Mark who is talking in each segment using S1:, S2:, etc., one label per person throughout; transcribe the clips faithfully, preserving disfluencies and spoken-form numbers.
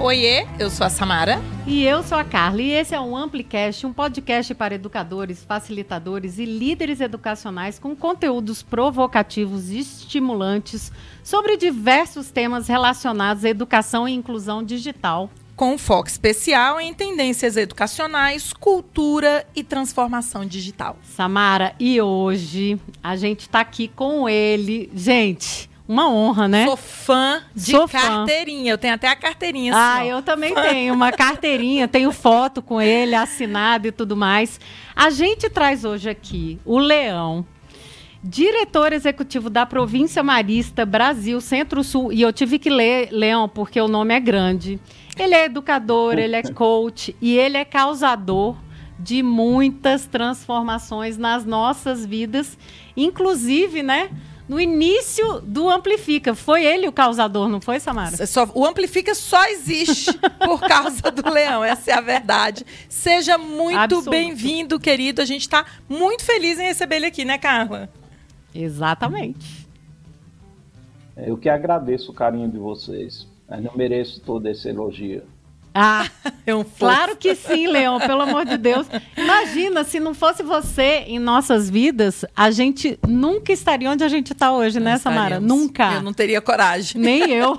S1: Oiê, eu sou a Samara.
S2: E eu sou a Carla, e esse é o Amplicast, um podcast para educadores, facilitadores e líderes educacionais com conteúdos provocativos e estimulantes sobre diversos temas relacionados à educação e inclusão digital.
S1: Com foco especial em tendências educacionais, cultura e transformação digital.
S2: Samara, e hoje a gente está aqui com ele. Gente, uma honra, né?
S1: Sou fã de
S2: Sou
S1: carteirinha. Fã. Eu tenho até a carteirinha.
S2: Ah,
S1: assim,
S2: eu também tenho uma carteirinha, tenho foto com ele, assinado e tudo mais. A gente traz hoje aqui o Leão, diretor executivo da Província Marista Brasil Centro-Sul. E eu tive que ler, Leão, porque o nome é grande. Ele é educador, ele é coach e ele é causador de muitas transformações nas nossas vidas, inclusive, né? No início do Amplifica. Foi ele o causador, não foi, Samara?
S1: Só, o Amplifica só existe por causa do Leão, essa é a verdade. Seja muito bem-vindo, querido. A gente está muito feliz em receber ele aqui, né, Carla?
S2: Exatamente.
S3: Eu que agradeço o carinho de vocês, mas não mereço todo esse elogio.
S2: Ah, é um claro que sim, Leão, pelo amor de Deus. Imagina, se não fosse você em nossas vidas, a gente nunca estaria onde a gente está hoje, né, Samara? Nunca.
S1: Eu não teria coragem.
S2: Nem eu.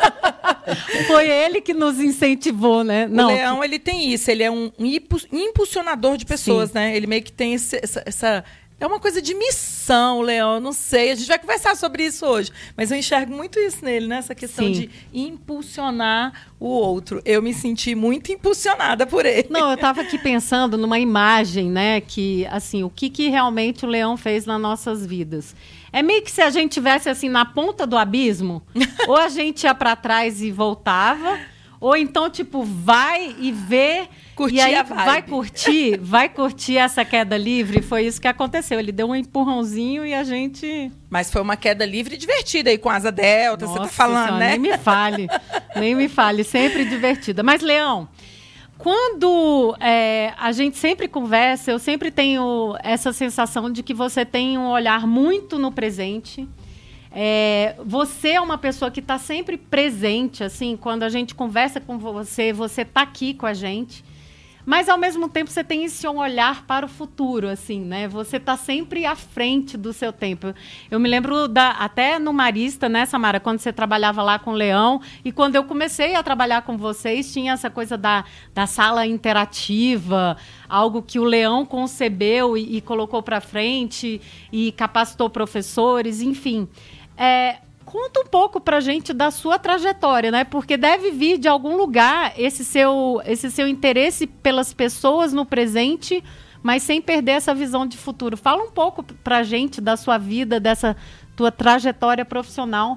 S2: Foi ele que nos incentivou, né?
S1: O
S2: não,
S1: Leão,
S2: que...
S1: ele tem isso, ele é um impulsionador de pessoas, sim, né? Ele meio que tem esse, essa... essa... É uma coisa de missão, Leão, eu não sei. A gente vai conversar sobre isso hoje. Mas eu enxergo muito isso nele, né? Essa questão Sim. de impulsionar o outro. Eu me senti muito impulsionada por ele.
S2: Não, eu estava aqui pensando numa imagem, né? Que, assim, o que, que realmente o Leão fez nas nossas vidas. É meio que se a gente tivesse, assim, na ponta do abismo, ou a gente ia para trás e voltava, ou então, tipo, vai e vê...
S1: Curtir
S2: e aí
S1: a vibe.
S2: vai curtir, vai curtir essa queda livre. Foi isso que aconteceu. Ele deu um empurrãozinho e a gente...
S1: Mas foi uma queda livre e divertida aí com asa delta, Nossa, você tá falando,
S2: senhora,
S1: né?
S2: Nem me fale, nem me fale. Sempre divertida. Mas, Leão, quando é, a gente sempre conversa, eu sempre tenho essa sensação de que você tem um olhar muito no presente. É, você é uma pessoa que está sempre presente, assim, quando a gente conversa com você, você está aqui com a gente. Mas, ao mesmo tempo, você tem esse olhar para o futuro, assim, né? Você está sempre à frente do seu tempo. Eu me lembro da, até no Marista, né, Samara, quando você trabalhava lá com o Leão, e quando eu comecei a trabalhar com vocês, tinha essa coisa da, da sala interativa, algo que o Leão concebeu e, e colocou para frente, e capacitou professores, enfim. É... Conta um pouco pra gente da sua trajetória, né? Porque deve vir de algum lugar esse seu, esse seu interesse pelas pessoas no presente, mas sem perder essa visão de futuro. Fala um pouco pra gente da sua vida, dessa tua trajetória profissional.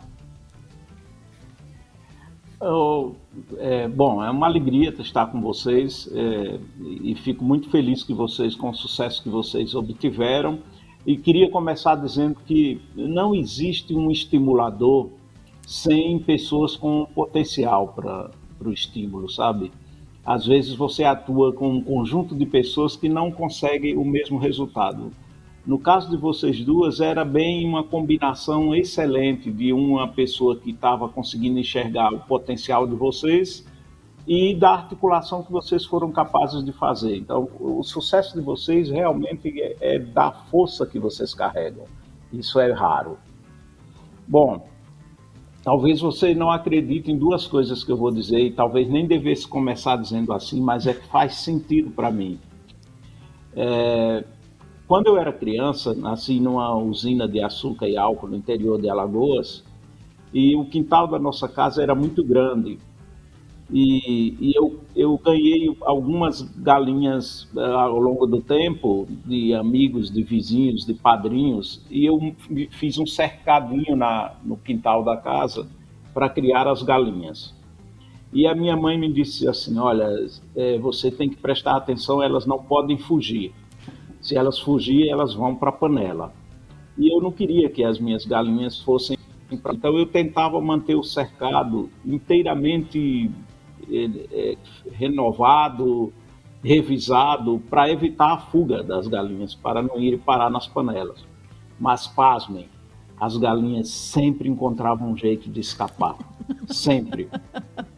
S3: Eu, é, bom, é uma alegria estar com vocês é, e fico muito feliz que vocês, com o sucesso que vocês obtiveram. E queria começar dizendo que não existe um estimulador sem pessoas com potencial para o estímulo, sabe? Às vezes você atua com um conjunto de pessoas que não conseguem o mesmo resultado. No caso de vocês duas, era bem uma combinação excelente de uma pessoa que estava conseguindo enxergar o potencial de vocês e da articulação que vocês foram capazes de fazer. Então, o sucesso de vocês realmente é, é da força que vocês carregam. Isso é raro. Bom, talvez você não acredite em duas coisas que eu vou dizer, e talvez nem devesse começar dizendo assim, mas é que faz sentido para mim. É, quando eu era criança, nasci numa usina de açúcar e álcool no interior de Alagoas, e o quintal da nossa casa era muito grande. E, e eu, eu ganhei algumas galinhas uh, ao longo do tempo, de amigos, de vizinhos, de padrinhos, e eu fiz um cercadinho na, no quintal da casa para criar as galinhas. E a minha mãe me disse assim, olha, é, você tem que prestar atenção, elas não podem fugir. Se elas fugirem, elas vão para a panela. E eu não queria que as minhas galinhas fossem... Então eu tentava manter o cercado inteiramente... É, renovado, revisado, para evitar a fuga das galinhas, para não ir parar nas panelas. Mas, pasmem, as galinhas sempre encontravam um jeito de escapar. Sempre.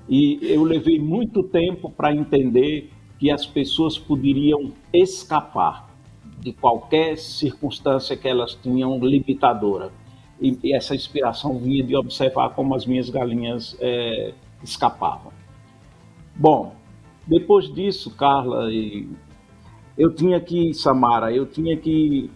S3: E eu levei muito tempo para entender que as pessoas poderiam escapar de qualquer circunstância que elas tinham limitadora. E, e essa inspiração vinha de observar como as minhas galinhas é, escapavam. Bom, depois disso, Carla, eu tinha que, Samara, eu tinha que,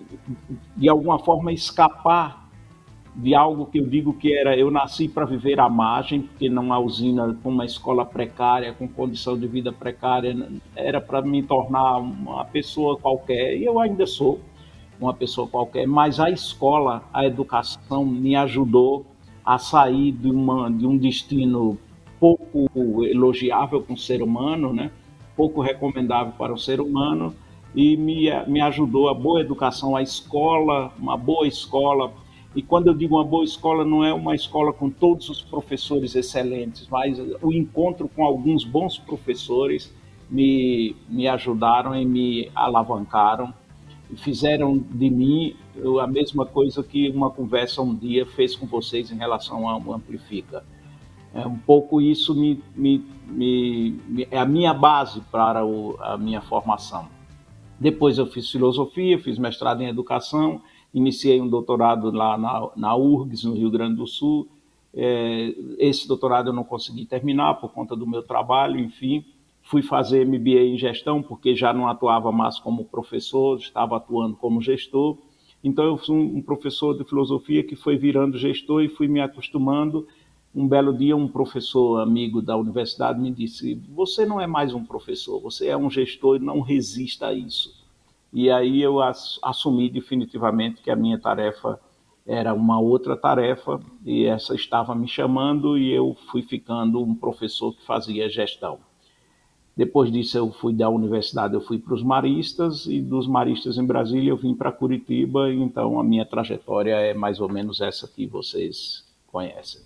S3: de alguma forma, escapar de algo que eu digo que era, eu nasci para viver à margem, porque numa usina com uma escola precária, com condição de vida precária, era para me tornar uma pessoa qualquer, e eu ainda sou uma pessoa qualquer, mas a escola, a educação me ajudou a sair de, uma, de um destino pouco elogiável para um ser humano, né? Pouco recomendável para o ser humano, e me, me ajudou a boa educação, a escola, uma boa escola. E quando eu digo uma boa escola, não é uma escola com todos os professores excelentes, mas o encontro com alguns bons professores me, me ajudaram e me alavancaram e fizeram de mim a mesma coisa que uma conversa um dia fez com vocês em relação ao Amplifica. É um pouco isso me, me, me, me, é a minha base para o, a minha formação. Depois eu fiz filosofia, fiz mestrado em educação, iniciei um doutorado lá na, na U R G S, no Rio Grande do Sul. É, esse doutorado eu não consegui terminar por conta do meu trabalho, enfim. Fui fazer M B A em gestão, porque já não atuava mais como professor, estava atuando como gestor. Então eu fui um professor de filosofia que foi virando gestor e fui me acostumando. Um belo dia, um professor amigo da universidade me disse: você não é mais um professor, você é um gestor e não resista a isso. E aí eu assumi definitivamente que a minha tarefa era uma outra tarefa, e essa estava me chamando, e eu fui ficando um professor que fazia gestão. Depois disso eu fui da universidade, eu fui para os Maristas, e dos Maristas em Brasília eu vim para Curitiba, então a minha trajetória é mais ou menos essa que vocês conhecem.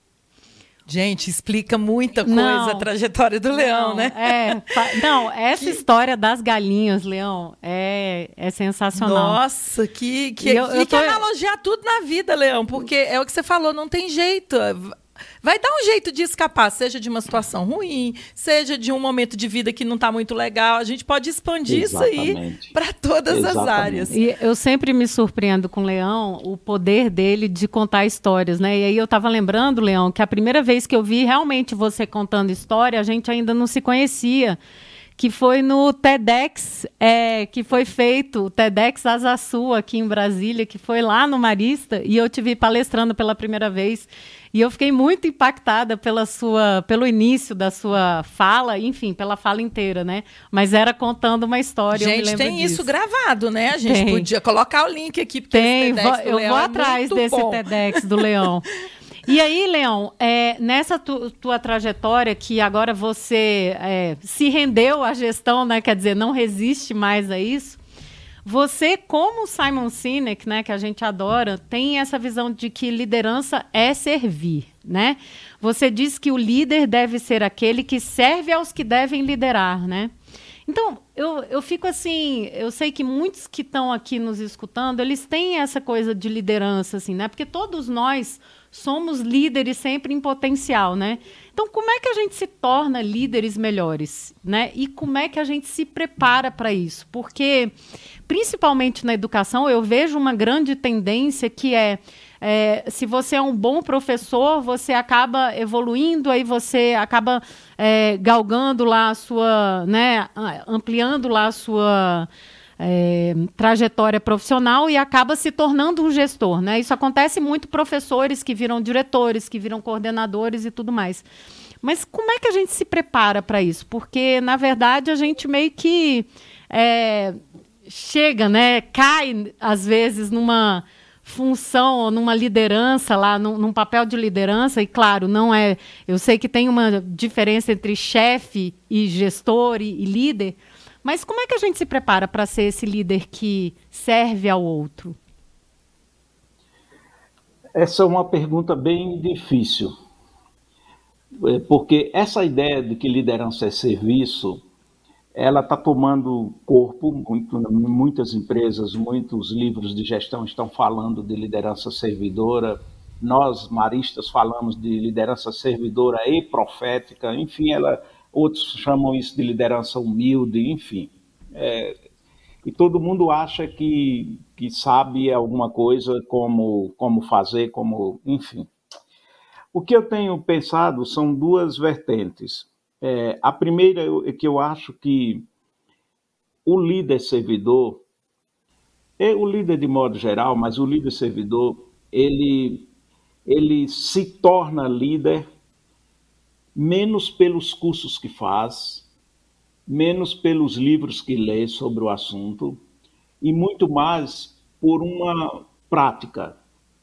S1: Gente, explica muita coisa
S2: não,
S1: a trajetória do Leão,
S2: não,
S1: né?
S2: É, não, essa que... história das galinhas, Leão, é, é sensacional.
S1: Nossa, que, que,
S2: eu,
S1: e
S2: eu
S1: que
S2: tô...
S1: analogia tudo na vida, Leão, porque é o que você falou, não tem jeito. Vai dar um jeito de escapar, seja de uma situação ruim, seja de um momento de vida que não está muito legal. A gente pode expandir Exatamente. Isso aí para todas Exatamente. As áreas.
S2: E eu sempre me surpreendo com o Leão, o poder dele de contar histórias, né? E aí eu estava lembrando, Leão, que a primeira vez que eu vi realmente você contando história, a gente ainda não se conhecia, que foi no TEDx, é, que foi feito, o TEDx Asa Sul, aqui em Brasília, que foi lá no Marista, e eu te vi palestrando pela primeira vez. E eu fiquei muito impactada pela sua, pelo início da sua fala, enfim, pela fala inteira, né? Mas era contando uma história,
S1: gente,
S2: eu me lembro
S1: tem
S2: disso.
S1: Isso gravado, né? A gente
S2: tem.
S1: Podia colocar o link aqui, porque
S2: tem,
S1: esse TEDx
S2: vou,
S1: do
S2: eu
S1: Leão
S2: vou
S1: é
S2: atrás
S1: muito
S2: desse
S1: bom.
S2: TEDx do Leão. E aí, Leão, é, nessa tu, tua trajetória, que agora você é, se rendeu à gestão, né? Quer dizer, não resiste mais a isso. Você, como Simon Sinek, né, que a gente adora, tem essa visão de que liderança é servir, né? Você diz que o líder deve ser aquele que serve aos que devem liderar, né? Então, eu, eu fico assim, eu sei que muitos que estão aqui nos escutando, eles têm essa coisa de liderança, assim, né? Porque todos nós somos líderes sempre em potencial, né? Então, como é que a gente se torna líderes melhores, né? E como é que a gente se prepara para isso? Porque, principalmente na educação, eu vejo uma grande tendência que é, é se você é um bom professor, você acaba evoluindo, aí você acaba é, galgando lá a sua, né, ampliando lá a sua É, trajetória profissional e acaba se tornando um gestor, né? Isso acontece muito professores que viram diretores, que viram coordenadores e tudo mais. Mas como é que a gente se prepara para isso? Porque, na verdade, a gente meio que é, chega, né? Cai, às vezes, numa função, numa liderança lá, num, num papel de liderança, e claro, não é... Eu sei que tem uma diferença entre chefe e gestor e, e líder. Mas como é que a gente se prepara para ser esse líder que serve ao outro?
S3: Essa é uma pergunta bem difícil, porque essa ideia de que liderança é serviço, ela está tomando corpo, muito, muitas empresas, muitos livros de gestão estão falando de liderança servidora, nós maristas falamos de liderança servidora e profética, enfim, ela, outros chamam isso de liderança humilde, enfim. É, e todo mundo acha que, que sabe alguma coisa, como, como fazer, como, enfim. O que eu tenho pensado são duas vertentes. É, a primeira é que eu acho que o líder servidor, é o líder de modo geral, mas o líder servidor, ele, ele se torna líder menos pelos cursos que faz, menos pelos livros que lê sobre o assunto, e muito mais por uma prática,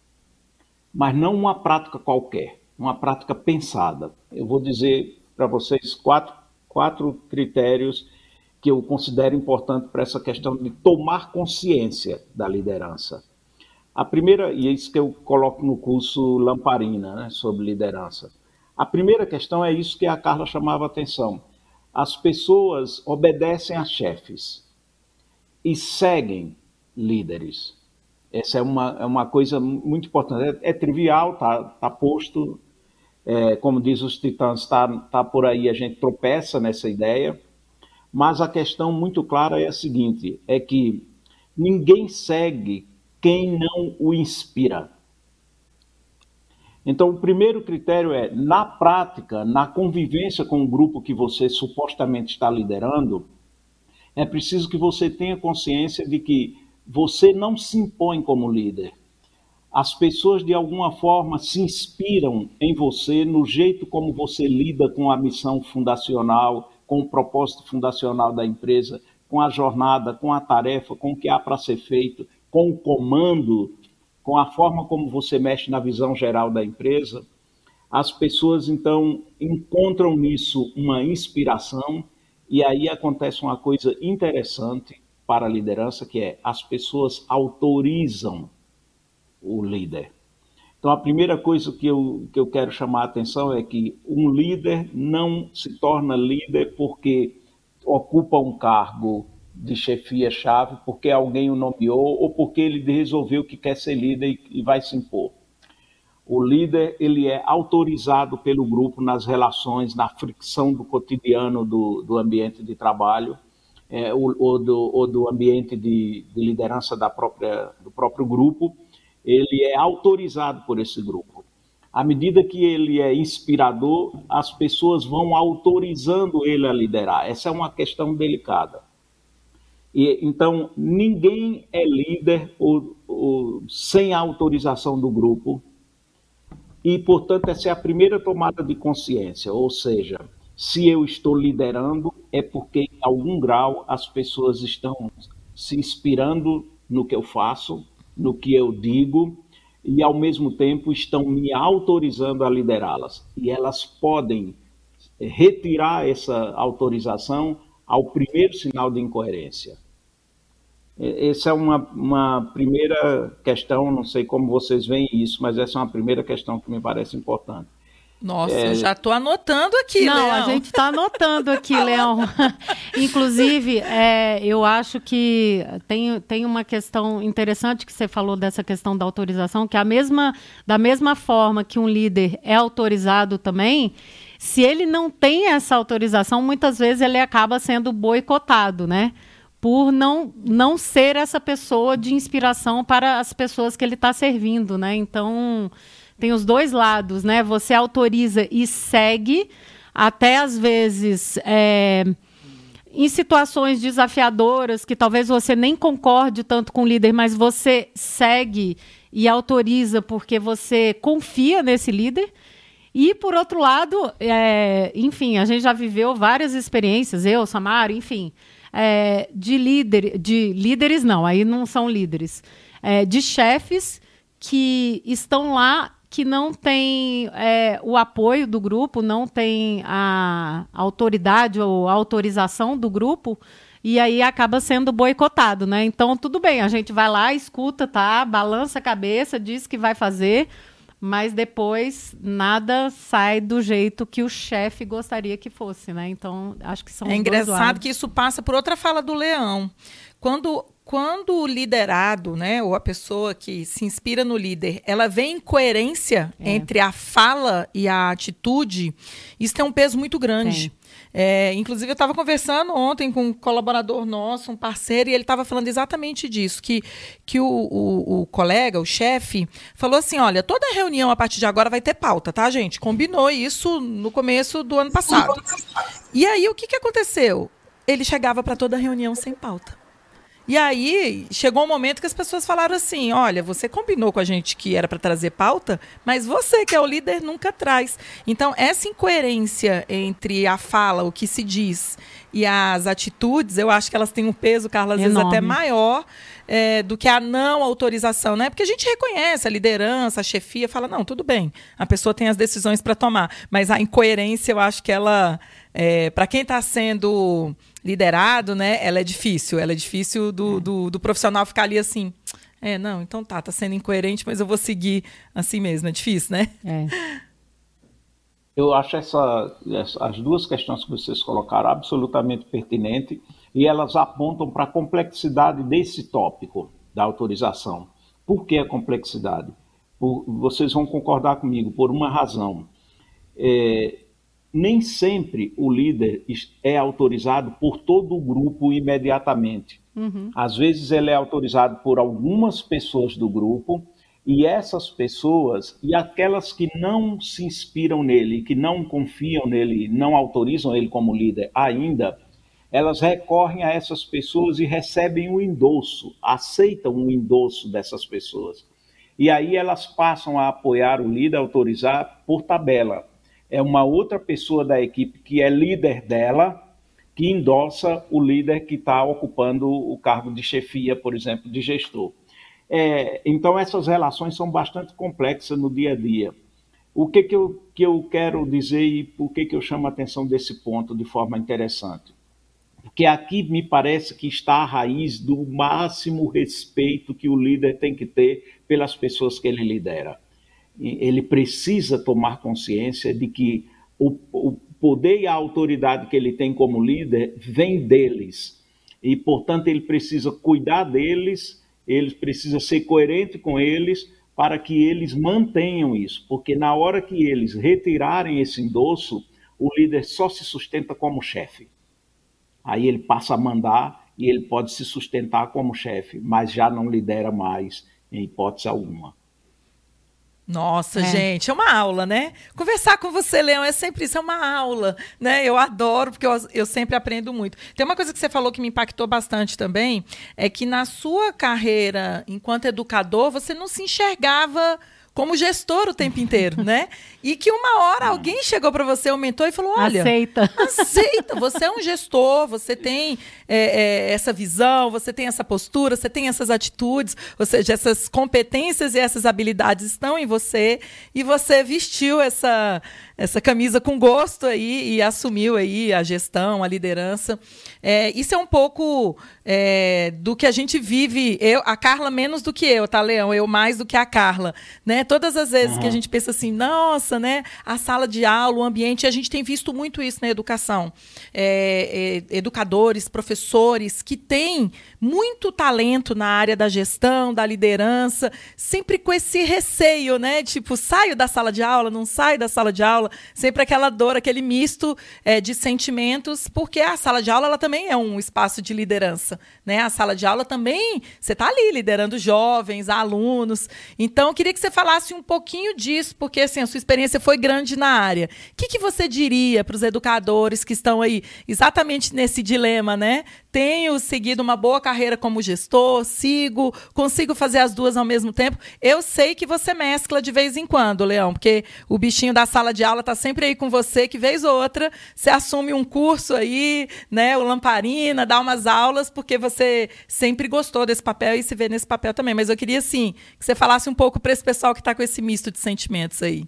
S3: mas não uma prática qualquer, uma prática pensada. Eu vou dizer para vocês quatro, quatro critérios que eu considero importante para essa questão de tomar consciência da liderança. A primeira, e é isso que eu coloco no curso Lamparina, né, sobre liderança. A primeira questão é isso que a Carla chamava a atenção. As pessoas obedecem a chefes e seguem líderes. Essa é uma, é uma coisa muito importante. É, é trivial, está tá posto, é, como diz os titãs, está tá por aí, a gente tropeça nessa ideia, mas a questão muito clara é a seguinte, é que ninguém segue quem não o inspira. Então, o primeiro critério é, na prática, na convivência com o grupo que você supostamente está liderando, é preciso que você tenha consciência de que você não se impõe como líder. As pessoas, de alguma forma, se inspiram em você, no jeito como você lida com a missão fundacional, com o propósito fundacional da empresa, com a jornada, com a tarefa, com o que há para ser feito, com o comando, com a forma como você mexe na visão geral da empresa. As pessoas, então, encontram nisso uma inspiração, e aí acontece uma coisa interessante para a liderança, que é as pessoas autorizam o líder. Então, a primeira coisa que eu, que eu quero chamar a atenção é que um líder não se torna líder porque ocupa um cargo de chefia-chave, porque alguém o nomeou ou porque ele resolveu que quer ser líder e, e vai se impor. O líder, ele é autorizado pelo grupo nas relações, na fricção do cotidiano do, do ambiente de trabalho, é, ou, ou, do, ou do ambiente de, de liderança da própria, do próprio grupo. Ele é autorizado por esse grupo. À medida que ele é inspirador, as pessoas vão autorizando ele a liderar. Essa é uma questão delicada. E, então, ninguém é líder ou, ou, sem a autorização do grupo. E, portanto, essa é a primeira tomada de consciência. Ou seja, se eu estou liderando, é porque, em algum grau, as pessoas estão se inspirando no que eu faço, no que eu digo, e ao mesmo tempo estão me autorizando a liderá-las. E elas podem retirar essa autorização ao primeiro sinal de incoerência. Essa é uma, uma primeira questão, não sei como vocês veem isso, mas essa é uma primeira questão que me parece importante.
S1: Nossa, é... eu já estou anotando aqui,
S2: Não,
S1: Leão.
S2: a gente está anotando aqui, Leão. Inclusive, é, eu acho que tem, tem uma questão interessante que você falou dessa questão da autorização, que é a mesma, da mesma forma que um líder é autorizado também, se ele não tem essa autorização, muitas vezes ele acaba sendo boicotado, né? Por não, não ser essa pessoa de inspiração para as pessoas que ele está servindo, né? Então... tem os dois lados, né? Você autoriza e segue, até às vezes é, em situações desafiadoras, que talvez você nem concorde tanto com o líder, mas você segue e autoriza porque você confia nesse líder. E, por outro lado, é, enfim, a gente já viveu várias experiências, eu, Samara, enfim, é, de, líder, de líderes, não, aí não são líderes, é, de chefes que estão lá, que não tem é, o apoio do grupo, não tem a autoridade ou a autorização do grupo, e aí acaba sendo boicotado, né? Então, tudo bem, a gente vai lá, escuta, tá? Balança a cabeça, diz que vai fazer, mas depois nada sai do jeito que o chefe gostaria que fosse, né? Então, acho que são os
S1: É
S2: dois
S1: engraçado
S2: lados.
S1: que isso passa por outra fala do Leão. Quando, quando o liderado, né, ou a pessoa que se inspira no líder, ela vê incoerência
S2: É.
S1: entre a fala e a atitude, isso tem um peso muito grande. É, inclusive, eu estava conversando ontem com um colaborador nosso, um parceiro, e ele estava falando exatamente disso, que, que o, o, o colega, o chefe, falou assim, olha, toda reunião a partir de agora vai ter pauta, tá, gente? Combinou isso no começo do ano passado. E aí, o que, que aconteceu? Ele chegava para toda reunião sem pauta. E aí, chegou um momento que as pessoas falaram assim, olha, você combinou com a gente que era para trazer pauta, mas você, que é o líder, nunca traz. Então, essa incoerência entre a fala, o que se diz, e as atitudes, eu acho que elas têm um peso, Carla, às vezes
S2: Enorme.
S1: até maior é, do que a não autorização, né? Porque a gente reconhece a liderança, a chefia, fala, não, tudo bem, a pessoa tem as decisões para tomar, mas a incoerência, eu acho que ela, é, para quem está sendo liderado, né, ela é difícil, ela é difícil do, do, do profissional ficar ali assim, é, não, então tá, tá sendo incoerente, mas eu vou seguir assim mesmo, é difícil, né?
S2: É.
S3: Eu acho essa, essa- as duas questões que vocês colocaram absolutamente pertinentes e elas apontam para a complexidade desse tópico da autorização. Por que a complexidade? Por- vocês vão concordar comigo por uma razão. É, nem sempre o líder es- é autorizado por todo o grupo imediatamente. Às vezes ele é autorizado por algumas pessoas do grupo e essas pessoas e aquelas que não se inspiram nele, que não confiam nele, não autorizam ele como líder ainda, elas recorrem a essas pessoas e recebem o endosso, aceitam o endosso dessas pessoas. E aí elas passam a apoiar o líder, autorizar por tabela. É uma outra pessoa da equipe que é líder dela, que endossa o líder que está ocupando o cargo de chefia, por exemplo, de gestor. É, então, essas relações são bastante complexas no dia a dia. O que, que, eu, que eu quero dizer e por que, que eu chamo a atenção desse ponto de forma interessante? Porque aqui me parece que está a raiz do máximo respeito que o líder tem que ter pelas pessoas que ele lidera. Ele precisa tomar consciência de que o, o poder e a autoridade que ele tem como líder vem deles. E, portanto, ele precisa cuidar deles, ele precisa ser coerente com eles para que eles mantenham isso. Porque na hora que eles retirarem esse endosso, o líder só se sustenta como chefe. Aí ele passa a mandar e ele pode se sustentar como chefe, mas já não lidera mais, em hipótese alguma.
S1: Nossa,
S2: É.
S1: gente, é uma aula, né? Conversar com você, Leão, é sempre isso, é uma aula, né? Eu adoro, porque eu, eu sempre aprendo muito. Tem uma coisa que você falou que me impactou bastante também, é que na sua carreira enquanto educador, você não se enxergava como gestor o tempo inteiro, né? E que uma hora alguém chegou para você, um mentor, e falou, olha...
S2: Aceita.
S1: Aceita, você é um gestor, você tem é, é, essa visão, você tem essa postura, você tem essas atitudes, ou seja, essas competências e essas habilidades estão em você e você vestiu essa, essa camisa com gosto aí e assumiu aí a gestão, a liderança. É, isso é um pouco é, do que a gente vive, eu, a Carla menos do que eu, tá, Leão? Eu mais do que a Carla, né? Todas as vezes
S3: Uhum.
S1: que a gente pensa assim, nossa, né? A sala de aula, o ambiente, a gente tem visto muito isso na educação. É, é, educadores, professores que têm muito talento na área da gestão, da liderança, sempre com esse receio, né? Tipo, saio da sala de aula, não saio da sala de aula, sempre aquela dor, aquele misto é, de sentimentos, porque a sala de aula ela também é um espaço de liderança, né? A sala de aula também, você está ali liderando jovens, alunos. Então, eu queria que você falasse um pouquinho disso, porque assim, a sua experiência foi grande na área. O que, que você diria para os educadores que estão aí exatamente nesse dilema, né? Tenho seguido uma boa carreira como gestor, sigo, consigo fazer as duas ao mesmo tempo. Eu sei que você mescla de vez em quando, Leão, porque o bichinho da sala de aula está sempre aí com você, que vez ou outra você assume um curso aí, né, o Lamparina, dá umas aulas, porque você sempre gostou desse papel e se vê nesse papel também. Mas eu queria, assim, que você falasse um pouco para esse pessoal que está com esse misto de sentimentos aí.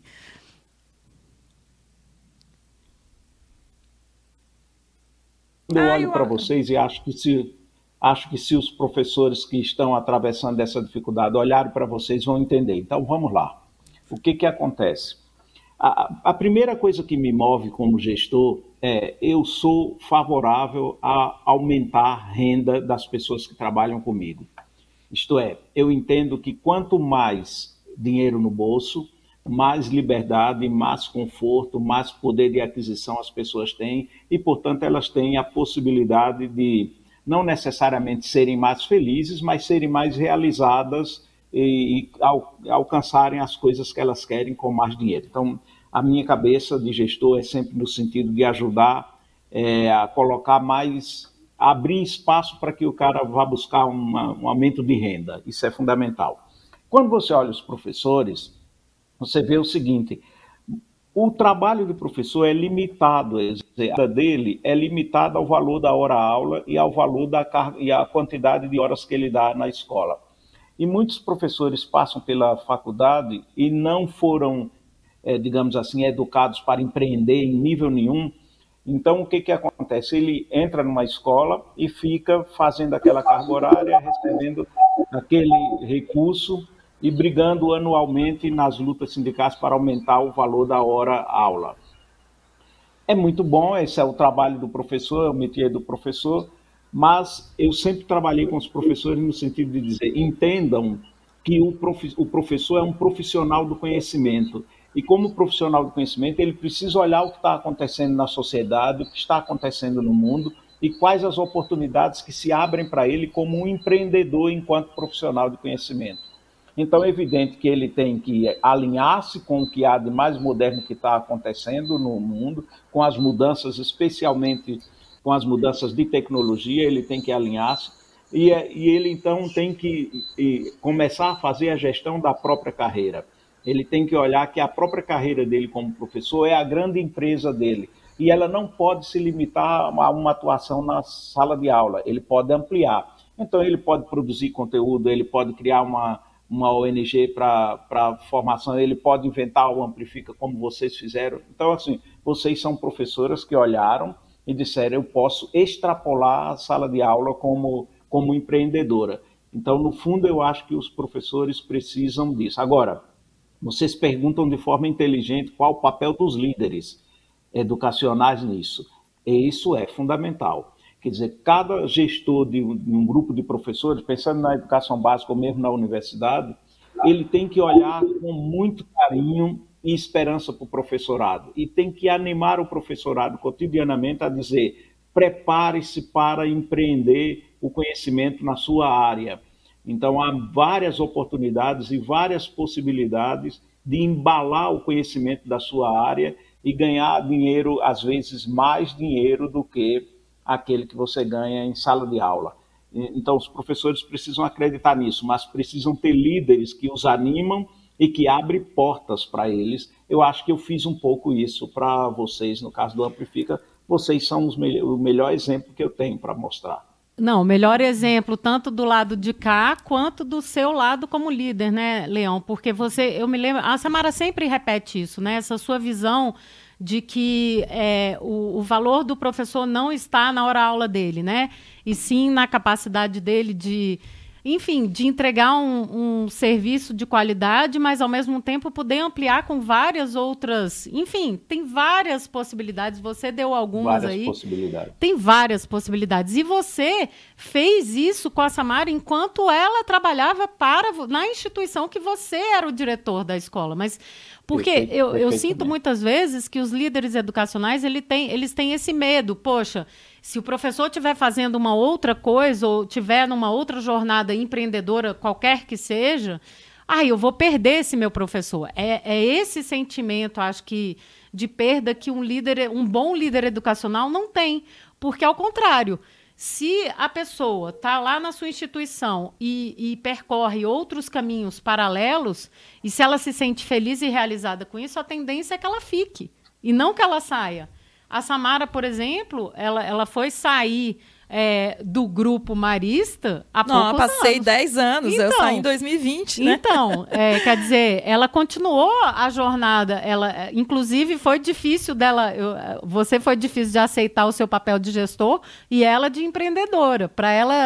S3: Eu
S1: Ah,
S3: olho
S1: eu-
S3: para vocês e acho que se acho que se os professores que estão atravessando essa dificuldade olharem para vocês vão entender. Então vamos lá. o que que acontece? A, a primeira coisa que me move como gestor é eu sou favorável a aumentar a renda das pessoas que trabalham comigo. Isto é, eu entendo que quanto mais dinheiro no bolso, mais liberdade, mais conforto, mais poder de aquisição as pessoas têm e, portanto, elas têm a possibilidade de não necessariamente serem mais felizes, mas serem mais realizadas e, e al, alcançarem as coisas que elas querem com mais dinheiro. Então, a minha cabeça de gestor é sempre no sentido de ajudar é, a colocar mais, a abrir espaço para que o cara vá buscar uma, um aumento de renda. Isso é fundamental. Quando você olha os professores, você vê o seguinte, o trabalho do professor é limitado, a renda dele é limitada ao valor da hora-aula e ao valor da carga, e à quantidade de horas que ele dá na escola. E muitos professores passam pela faculdade e não foram, é, digamos assim, educados para empreender em nível nenhum. Então, o que que acontece? Ele entra numa escola e fica fazendo aquela carga horária, recebendo aquele recurso e brigando anualmente nas lutas sindicais para aumentar o valor da hora-aula. É muito bom, esse é o trabalho do professor, é o métier do professor, mas eu sempre trabalhei com os professores no sentido de dizer, entendam que o, prof, o professor é um profissional do conhecimento, e como profissional do conhecimento, ele precisa olhar o que está acontecendo na sociedade, o que está acontecendo no mundo, e quais as oportunidades que se abrem para ele como um empreendedor enquanto profissional de conhecimento. Então, é evidente que ele tem que alinhar-se com o que há de mais moderno que está acontecendo no mundo, com as mudanças, especialmente com as mudanças de tecnologia, ele tem que alinhar-se, e, e ele, então, tem que e, começar a fazer a gestão da própria carreira. Ele tem que olhar que a própria carreira dele como professor é a grande empresa dele, e ela não pode se limitar a uma atuação na sala de aula, ele pode ampliar. Então, ele pode produzir conteúdo, ele pode criar uma... uma O N G para formação, ele pode inventar o Amplifica como vocês fizeram. Então, assim, vocês são professoras que olharam e disseram, eu posso extrapolar a sala de aula como, como empreendedora. Então, no fundo, eu acho que os professores precisam disso. Agora, vocês perguntam de forma inteligente qual o papel dos líderes educacionais nisso. E isso é fundamental. Quer dizer, cada gestor de um, de um grupo de professores, pensando na educação básica ou mesmo na universidade, ele tem que olhar com muito carinho e esperança para o professorado. E tem que animar o professorado cotidianamente a dizer, prepare-se para empreender o conhecimento na sua área. Então, há várias oportunidades e várias possibilidades de embalar o conhecimento da sua área e ganhar dinheiro, às vezes mais dinheiro do que aquele que você ganha em sala de aula. Então, os professores precisam acreditar nisso, mas precisam ter líderes que os animam e que abrem portas para eles. Eu acho que eu fiz um pouco isso para vocês, no caso do Amplifica. Vocês são os me- o melhor exemplo que eu tenho para mostrar.
S2: Não, o melhor exemplo, tanto do lado de cá, quanto do seu lado como líder, né, Leão? Porque você, eu me lembro, a Samara sempre repete isso, né? Essa sua visão de que é, o, o valor do professor não está na hora-aula dele, né? E sim na capacidade dele de, enfim, de entregar um, um serviço de qualidade, mas ao mesmo tempo poder ampliar com várias outras... Enfim, tem várias possibilidades. Você deu algumas
S3: várias
S2: aí.
S3: Várias possibilidades.
S2: Tem várias possibilidades. E você fez isso com a Samara enquanto ela trabalhava para, na instituição que você era o diretor da escola. Mas... Porque Perfeito, eu, eu sinto muitas vezes que os líderes educacionais ele tem, eles têm esse medo. Poxa, se o professor estiver fazendo uma outra coisa ou estiver numa outra jornada empreendedora, qualquer que seja, ah, eu vou perder esse meu professor. É, é esse sentimento, acho que, de perda que um líder, um bom líder educacional não tem. Porque, ao contrário, se a pessoa está lá na sua instituição e, e percorre outros caminhos paralelos, e se ela se sente feliz e realizada com isso, a tendência é que ela fique, e não que ela saia. A Samara, por exemplo, ela, ela foi sair é, do grupo Marista há poucos anos.
S1: Não, eu passei dez anos, então, eu saí em dois mil e vinte, né?
S2: Então, é, quer dizer, ela continuou a jornada, ela, inclusive foi difícil dela, eu, você foi difícil de aceitar o seu papel de gestor e ela de empreendedora. Para ela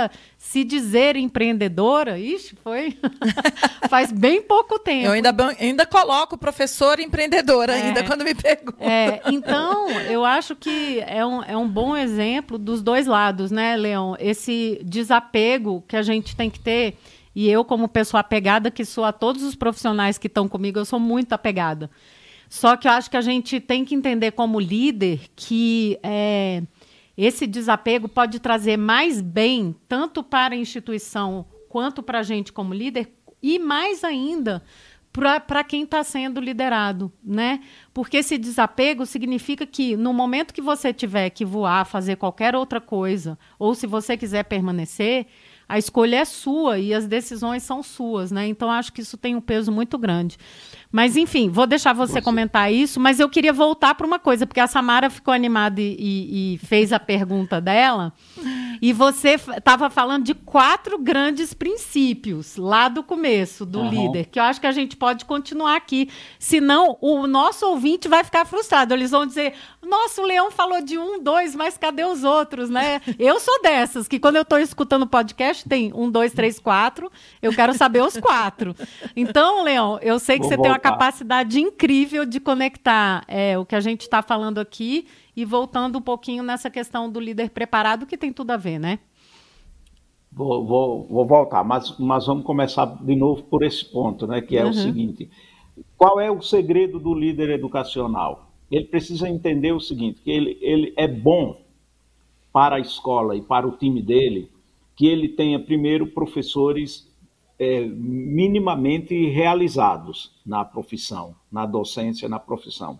S2: se dizer empreendedora, ixi, foi faz bem pouco tempo.
S1: Eu ainda, ainda coloco professora empreendedora, é, ainda quando me perguntam.
S2: É, então, eu acho que é um, é um bom exemplo dos dois lados, né, Leão? Esse desapego que a gente tem que ter, e eu, como pessoa apegada, que sou a todos os profissionais que estão comigo, eu sou muito apegada. Só que eu acho que a gente tem que entender como líder que... É, esse desapego pode trazer mais bem, tanto para a instituição quanto para a gente como líder, e mais ainda para quem está sendo liderado, né? Porque esse desapego significa que no momento que você tiver que voar, fazer qualquer outra coisa, ou se você quiser permanecer, a escolha é sua e as decisões são suas, né? Então, acho que isso tem um peso muito grande. Mas, enfim, vou deixar você, você. comentar isso, mas eu queria voltar para uma coisa, porque a Samara ficou animada e, e, e fez a pergunta dela, e você estava falando de quatro grandes princípios lá do começo, do uhum. líder, que eu acho que a gente pode continuar aqui, senão o nosso ouvinte vai ficar frustrado. Eles vão dizer, nossa, o Leão falou de um, dois, mas cadê os outros, né? Eu sou dessas, que quando eu estou escutando o podcast, tem um, dois, três, quatro, eu quero saber os quatro. Então, Leão, eu sei que Vou você voltar. tem uma capacidade incrível de conectar é, o que a gente está falando aqui e voltando um pouquinho nessa questão do líder preparado, que tem tudo a ver, né?
S3: Vou, vou, vou voltar, mas, mas vamos começar de novo por esse ponto, né? Que é uhum. o seguinte, qual é o segredo do líder educacional? Ele precisa entender o seguinte, que ele, ele é bom para a escola e para o time dele, que ele tenha primeiro professores É, minimamente realizados na profissão, na docência, na profissão.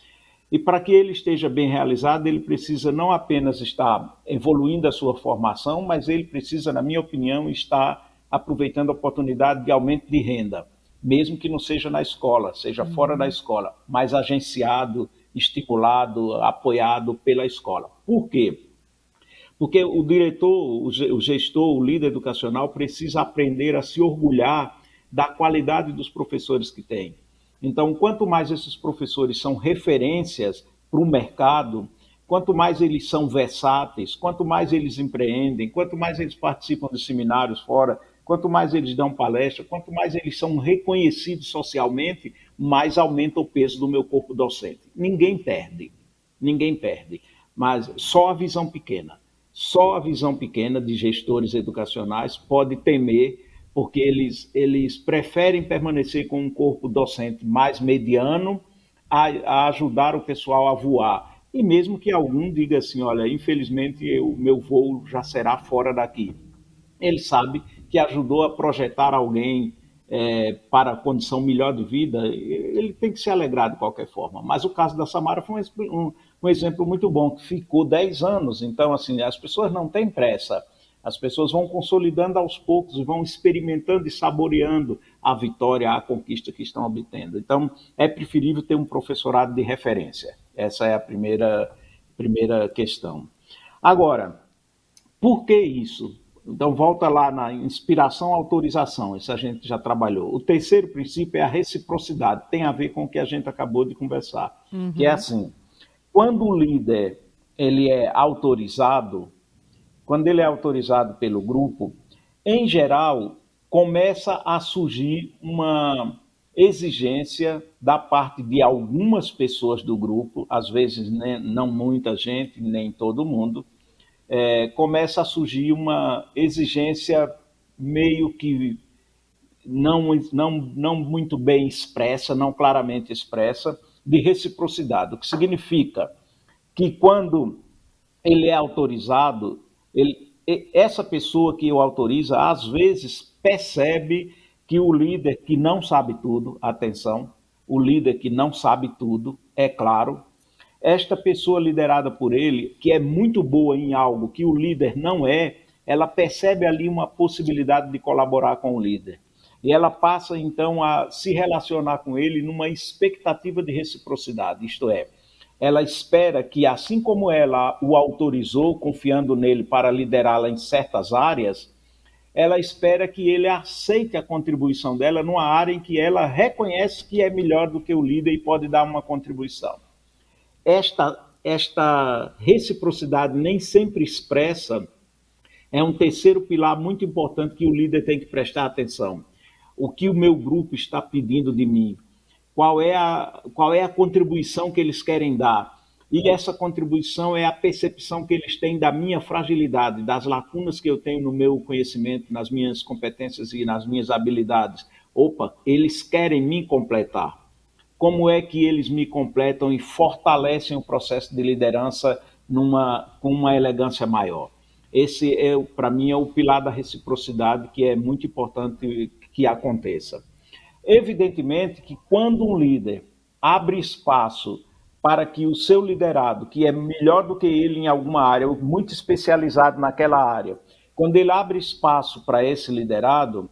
S3: E para que ele esteja bem realizado, ele precisa não apenas estar evoluindo a sua formação, mas ele precisa, na minha opinião, estar aproveitando a oportunidade de aumento de renda, mesmo que não seja na escola, seja uhum. fora da escola, mas agenciado, estimulado, apoiado pela escola. Por quê? Porque o diretor, o gestor, o líder educacional precisa aprender a se orgulhar da qualidade dos professores que tem. Então, quanto mais esses professores são referências para o mercado, quanto mais eles são versáteis, quanto mais eles empreendem, quanto mais eles participam de seminários fora, quanto mais eles dão palestra, quanto mais eles são reconhecidos socialmente, mais aumenta o peso do meu corpo docente. Ninguém perde, ninguém perde, mas só a visão pequena. Só a visão pequena de gestores educacionais pode temer, porque eles, eles preferem permanecer com um corpo docente mais mediano a, a ajudar o pessoal a voar. E mesmo que algum diga assim, olha, infelizmente o meu voo já será fora daqui. Ele sabe que ajudou a projetar alguém é, para a condição melhor de vida, ele tem que se alegrar de qualquer forma. Mas o caso da Samara foi um, um, um exemplo muito bom, que ficou dez anos. Então, assim, as pessoas não têm pressa. As pessoas vão consolidando aos poucos, vão experimentando e saboreando a vitória, a conquista que estão obtendo. Então, é preferível ter um professorado de referência. Essa é a primeira, primeira questão. Agora, por que isso? Então, volta lá na inspiração, autorização, isso a gente já trabalhou. O terceiro princípio é a reciprocidade, tem a ver com o que a gente acabou de conversar, uhum. que é assim, quando o líder ele é autorizado, quando ele é autorizado pelo grupo, em geral, começa a surgir uma exigência da parte de algumas pessoas do grupo, às vezes né, não muita gente, nem todo mundo, É, começa a surgir uma exigência meio que não, não, não muito bem expressa, não claramente expressa, de reciprocidade, o que significa que quando ele é autorizado, ele, essa pessoa que o autoriza, às vezes percebe que o líder que não sabe tudo, atenção, o líder que não sabe tudo, é claro, esta pessoa liderada por ele, que é muito boa em algo que o líder não é, ela percebe ali uma possibilidade de colaborar com o líder. E ela passa, então, a se relacionar com ele numa expectativa de reciprocidade, isto é, ela espera que, assim como ela o autorizou, confiando nele para liderá-la em certas áreas, ela espera que ele aceite a contribuição dela numa área em que ela reconhece que é melhor do que o líder e pode dar uma contribuição. Esta, esta reciprocidade nem sempre expressa É um terceiro pilar muito importante que o líder tem que prestar atenção. O que o meu grupo está pedindo de mim? Qual é a, qual é a contribuição que eles querem dar? E essa contribuição é a percepção que eles têm da minha fragilidade, das lacunas que eu tenho no meu conhecimento, nas minhas competências e nas minhas habilidades. Opa, eles querem me completar. Como é que eles me completam e fortalecem o processo de liderança numa, com uma elegância maior? Esse, é, para mim, é o pilar da reciprocidade que é muito importante que aconteça. Evidentemente que quando um líder abre espaço para que o seu liderado, que é melhor do que ele em alguma área, muito especializado naquela área, quando ele abre espaço para esse liderado,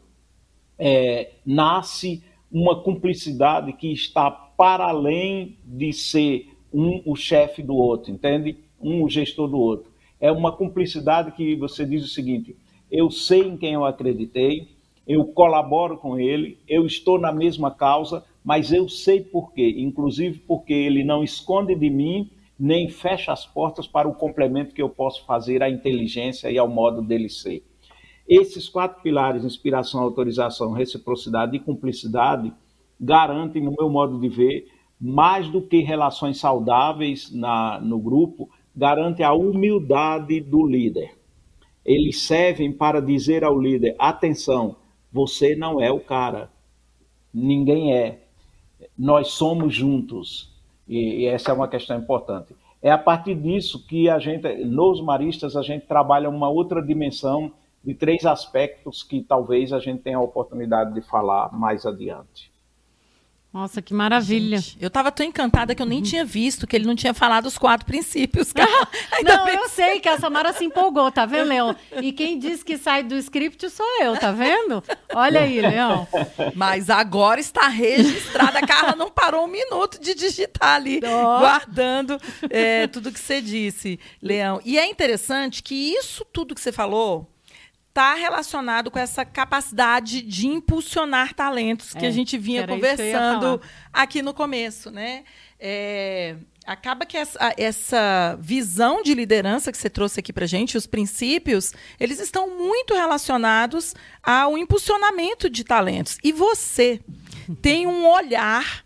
S3: é, nasce uma cumplicidade que está para além de ser um o chefe do outro, entende? Um o gestor do outro. É uma cumplicidade que você diz o seguinte: eu sei em quem eu acreditei, eu colaboro com ele, eu estou na mesma causa, mas eu sei por quê, inclusive porque ele não esconde de mim, nem fecha as portas para o complemento que eu posso fazer à inteligência e ao modo dele ser. Esses quatro pilares, inspiração, autorização, reciprocidade e cumplicidade, garantem, no meu modo de ver, mais do que relações saudáveis na, no grupo, garante a humildade do líder. Eles servem para dizer ao líder: atenção, você não é o cara, ninguém é, nós somos juntos, e, e essa é uma questão importante. É a partir disso que a gente, nos Maristas, a gente trabalha uma outra dimensão de três aspectos que talvez a gente tenha a oportunidade de falar mais adiante.
S2: Nossa, que maravilha.
S1: Gente, eu estava tão encantada que eu nem tinha visto que ele não tinha falado os quatro princípios.
S2: Não, bem... eu sei que a Samara se empolgou, tá vendo, Leão? E quem disse que sai do script sou eu, tá vendo? Olha aí, Leão.
S1: Mas agora está registrada. A Carla não parou um minuto de digitar ali, oh. guardando é, tudo que você disse, Leão. E é interessante que isso tudo que você falou está relacionado com essa capacidade de impulsionar talentos que é, a gente vinha conversando aqui no começo, né? É, acaba que essa, essa visão de liderança que você trouxe aqui para a gente, os princípios, eles estão muito relacionados ao impulsionamento de talentos. E você tem um olhar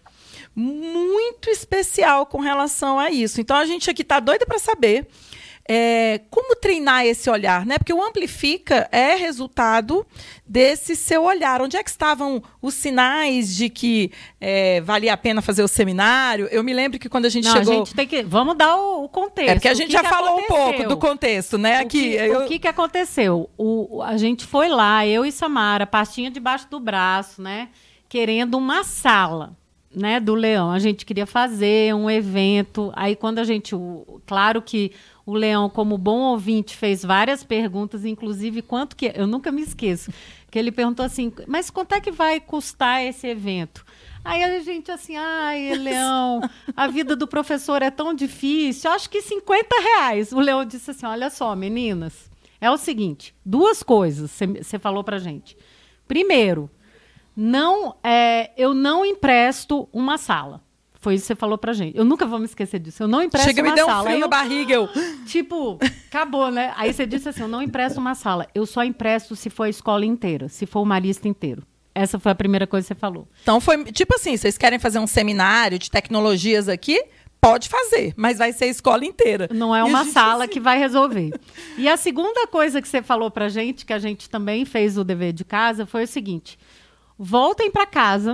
S1: muito especial com relação a isso. Então, a gente aqui está doida para saber É, como treinar esse olhar, né? Porque o Amplifica é resultado desse seu olhar. Onde é que estavam os sinais de que é, valia a pena fazer o seminário? Eu me lembro que quando a gente
S2: Não,
S1: chegou...
S2: A gente tem que... Vamos dar o, o contexto.
S1: É porque a gente
S2: que
S1: já
S2: que
S1: falou
S2: aconteceu?
S1: um pouco do contexto, né?
S2: O
S1: Aqui,
S2: que,
S1: eu...
S2: o que, que aconteceu? O, a gente foi lá, eu e Samara, pastinha debaixo do braço, né? Querendo uma sala, né, do Leão. A gente queria fazer um evento. Aí quando a gente... O, claro que o Leão, como bom ouvinte, fez várias perguntas, inclusive quanto que... Eu nunca me esqueço. Que ele perguntou assim, mas quanto é que vai custar esse evento? Aí a gente assim, ai, Leão, a vida do professor é tão difícil, acho que cinquenta reais. O Leão disse assim, olha só, meninas, é o seguinte, duas coisas você falou pra gente. Primeiro, não, é, eu não empresto uma sala. Foi isso que você falou pra gente. Eu nunca vou me esquecer disso. Eu não empresto
S1: Chega,
S2: uma sala. Chega,
S1: me deu um frio
S2: eu,
S1: na barriga. Eu...
S2: Tipo, acabou, né? Aí você disse assim, eu não empresto uma sala. Eu só empresto se for a escola inteira, se for o Marista inteiro. Essa foi a primeira coisa que você falou.
S1: Então, foi tipo assim, vocês querem fazer um seminário de tecnologias aqui? Pode fazer, mas vai ser a escola inteira.
S2: Não é uma sala assim... que vai resolver. E a segunda coisa que você falou pra gente, que a gente também fez o dever de casa, foi o seguinte. Voltem para casa,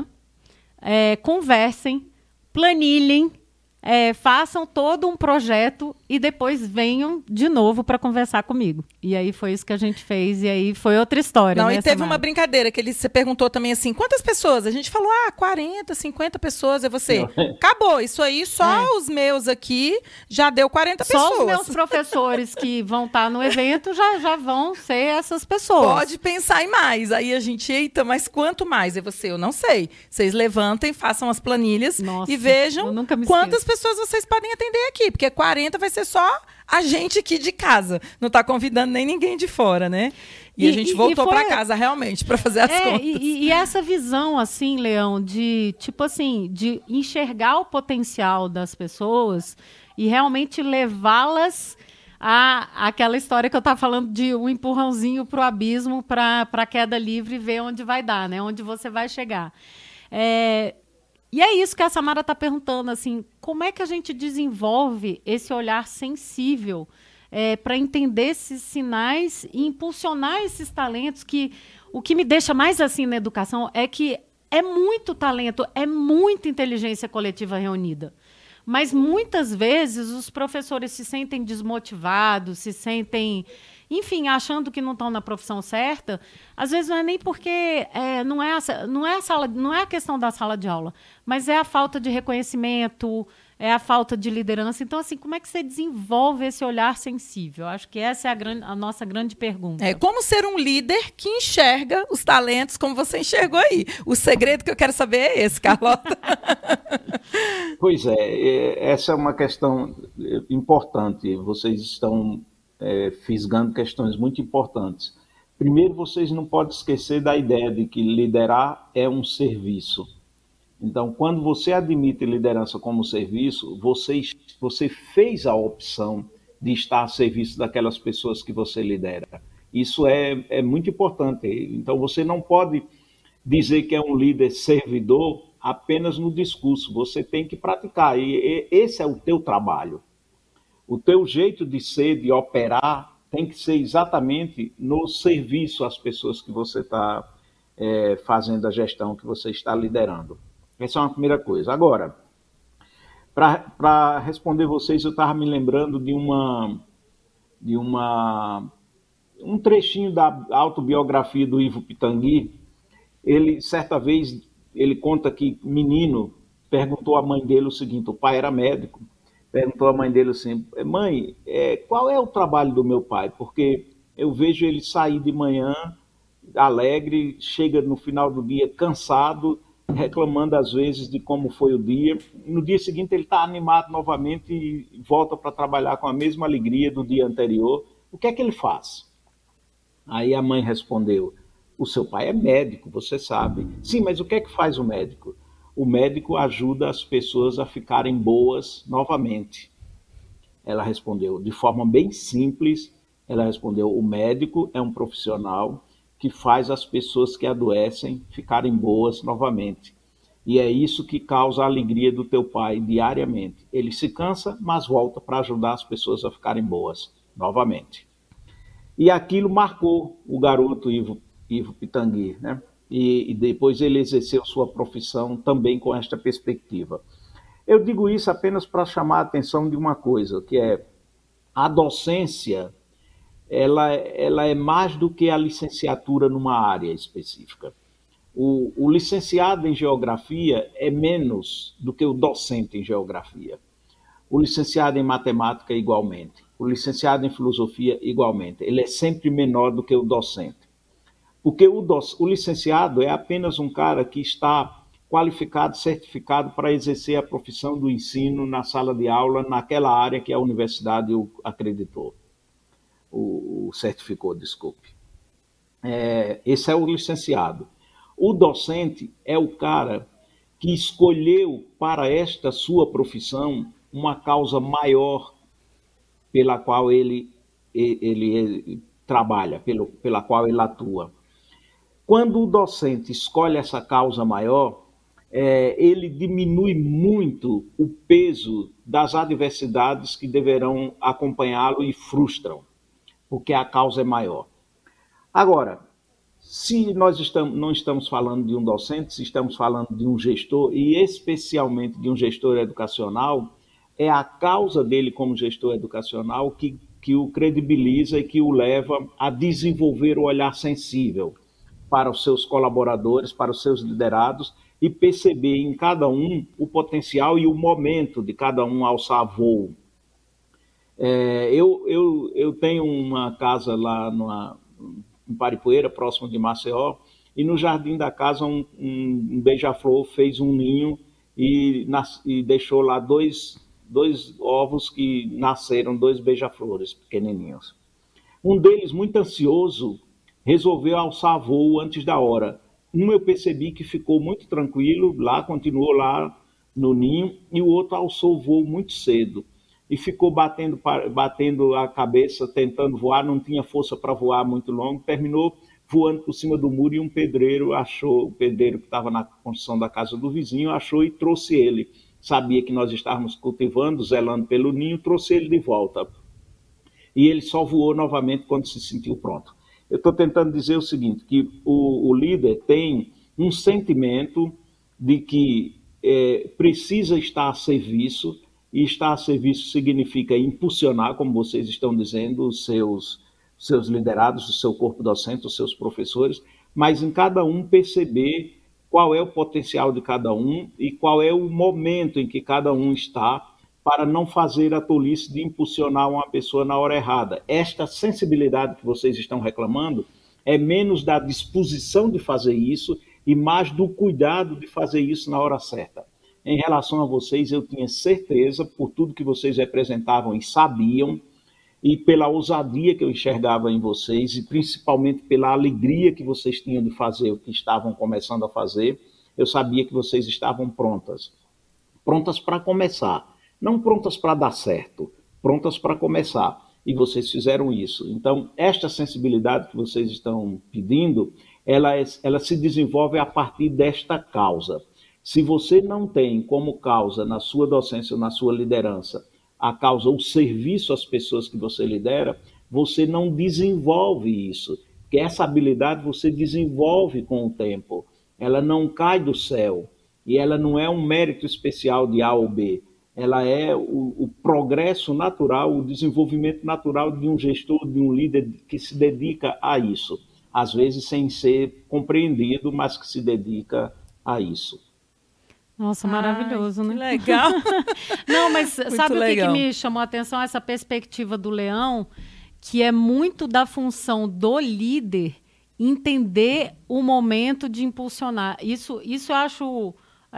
S2: é, conversem, planilhem, é, façam todo um projeto e depois venham de novo para conversar comigo. E aí foi isso que a gente fez e aí foi outra história.
S1: Não,
S2: né,
S1: e teve
S2: Samara?
S1: uma brincadeira que ele, você perguntou também assim, quantas pessoas? A gente falou, ah, quarenta, cinquenta pessoas. É você. Acabou, isso aí, só é. os meus aqui já deu quarenta
S2: só
S1: pessoas.
S2: Só os meus professores que vão estar no evento já, já vão ser essas pessoas.
S1: Pode pensar em mais. Aí a gente, eita, mas quanto mais? É você, eu não sei. Vocês levantem, façam as planilhas Nossa, e vejam quantas pessoas vocês podem atender aqui, porque quarenta vai ser só a gente aqui de casa. Não está convidando nem ninguém de fora, né? E, e a gente voltou para casa realmente para fazer as
S2: é,
S1: contas.
S2: E, e essa visão, assim, Leão, de tipo assim, de enxergar o potencial das pessoas e realmente levá-las a, aquela história que eu estava falando de um empurrãozinho para o abismo, para a queda livre e ver onde vai dar, né? Onde você vai chegar. É, e é isso que a Samara está perguntando, assim, como é que a gente desenvolve esse olhar sensível é, para entender esses sinais e impulsionar esses talentos que o que me deixa mais assim na educação é que é muito talento, é muita inteligência coletiva reunida. Mas muitas vezes os professores se sentem desmotivados, se sentem, enfim, achando que não estão na profissão certa. Às vezes não é nem porque é, não, é a, não, é a sala, não é a questão da sala de aula, mas é a falta de reconhecimento, é a falta de liderança. Então, assim, como é que você desenvolve esse olhar sensível? Eu acho que essa é a, grande, a nossa grande pergunta.
S1: É como ser um líder que enxerga os talentos como você enxergou aí. O segredo que eu quero saber é esse, Carlota.
S3: Pois é, essa é uma questão importante. Vocês estão é, fisgando questões muito importantes. Primeiro, vocês não podem esquecer da ideia de que liderar é um serviço. Então, quando você admite liderança como serviço, você, você fez a opção de estar a serviço daquelas pessoas que você lidera. Isso é, é muito importante. Então, você não pode dizer que é um líder servidor apenas no discurso. Você tem que praticar. E, e esse é o teu trabalho. O teu jeito de ser, de operar, tem que ser exatamente no serviço às pessoas que você está é, fazendo a gestão, que você está liderando. Essa é uma primeira coisa. Agora, para responder vocês, eu estava me lembrando de uma, de uma, um trechinho da autobiografia do Ivo Pitangui. Ele, certa vez, ele conta que menino perguntou à mãe dele o seguinte, o pai era médico, perguntou à mãe dele assim, mãe, é, qual é o trabalho do meu pai? Porque eu vejo ele sair de manhã alegre, chega no final do dia cansado, reclamando às vezes de como foi o dia. No dia seguinte ele está animado novamente e volta para trabalhar com a mesma alegria do dia anterior. O que é que ele faz? Aí a mãe respondeu, o seu pai é médico, você sabe. Sim, mas o que é que faz o médico? O médico ajuda as pessoas a ficarem boas novamente. Ela respondeu de forma bem simples, ela respondeu, o médico é um profissional que faz as pessoas que adoecem ficarem boas novamente. E é isso que causa a alegria do teu pai diariamente. Ele se cansa, mas volta para ajudar as pessoas a ficarem boas novamente. E aquilo marcou o garoto Ivo, Ivo Pitangui, né? E, e depois ele exerceu sua profissão também com esta perspectiva. Eu digo isso apenas para chamar a atenção de uma coisa, que é a docência, ela, ela é mais do que a licenciatura numa área específica. O, o licenciado em geografia é menos do que o docente em geografia. O licenciado em matemática igualmente. O licenciado em filosofia igualmente. Ele é sempre menor do que o docente. Porque o, doc, o licenciado é apenas um cara que está qualificado, certificado para exercer a profissão do ensino na sala de aula, naquela área que a universidade o acreditou. O, o certificou, desculpe. É, esse é o licenciado. O docente é o cara que escolheu para esta sua profissão uma causa maior pela qual ele, ele, ele trabalha, pelo, pela qual ele atua. Quando o docente escolhe essa causa maior, é, ele diminui muito o peso das adversidades que deverão acompanhá-lo e frustram, porque a causa é maior. Agora, se nós estamos, não estamos falando de um docente, se estamos falando de um gestor, e especialmente de um gestor educacional, é a causa dele como gestor educacional que, que o credibiliza e que o leva a desenvolver o olhar sensível para os seus colaboradores, para os seus liderados, e perceber em cada um o potencial e o momento de cada um alçar voo. É, eu, eu, eu tenho uma casa lá numa, em Paripoeira, próximo de Maceió, e no jardim da casa um, um, um beija-flor fez um ninho e, nas, e deixou lá dois, dois ovos que nasceram, dois beija-flores pequenininhos. Um deles, muito ansioso, resolveu alçar voo antes da hora. Um eu percebi que ficou muito tranquilo, lá continuou lá no ninho, e o outro alçou o voo muito cedo. e ficou batendo, batendo a cabeça, tentando voar, não tinha força para voar muito longo, terminou voando por cima do muro e um pedreiro achou, o pedreiro que estava na construção da casa do vizinho, achou e trouxe ele. Sabia que nós estávamos cultivando, zelando pelo ninho, trouxe ele de volta. E ele só voou novamente quando se sentiu pronto. Eu estou tentando dizer o seguinte, que o, o líder tem um sentimento de que é, precisa estar a serviço, e estar a serviço significa impulsionar, como vocês estão dizendo, os seus, seus liderados, o seu corpo docente, os seus professores, mas em cada um perceber qual é o potencial de cada um e qual é o momento em que cada um está, para não fazer a tolice de impulsionar uma pessoa na hora errada. Esta sensibilidade que vocês estão reclamando é menos da disposição de fazer isso e mais do cuidado de fazer isso na hora certa. Em relação a vocês, eu tinha certeza, por tudo que vocês representavam e sabiam, e pela ousadia que eu enxergava em vocês, e principalmente pela alegria que vocês tinham de fazer o que estavam começando a fazer, eu sabia que vocês estavam prontas. Prontas para começar. Não prontas para dar certo, prontas para começar. E vocês fizeram isso. Então, esta sensibilidade que vocês estão pedindo, ela, é, ela se desenvolve a partir desta causa. Se você não tem como causa na sua docência ou na sua liderança a causa, o serviço às pessoas que você lidera, você não desenvolve isso. Porque essa habilidade você desenvolve com o tempo. Ela não cai do céu. E ela não é um mérito especial de A ou B. Ela é o, o progresso natural, o desenvolvimento natural de um gestor, de um líder que se dedica a isso. Às vezes sem ser compreendido, mas que se dedica a isso.
S2: Nossa, maravilhoso,
S1: Ai,
S2: né?
S1: Que legal.
S2: Não, mas
S1: Muito
S2: sabe
S1: legal.
S2: o que, que me chamou a atenção? Essa perspectiva do Leão, que é muito da função do líder entender o momento de impulsionar. Isso, isso eu acho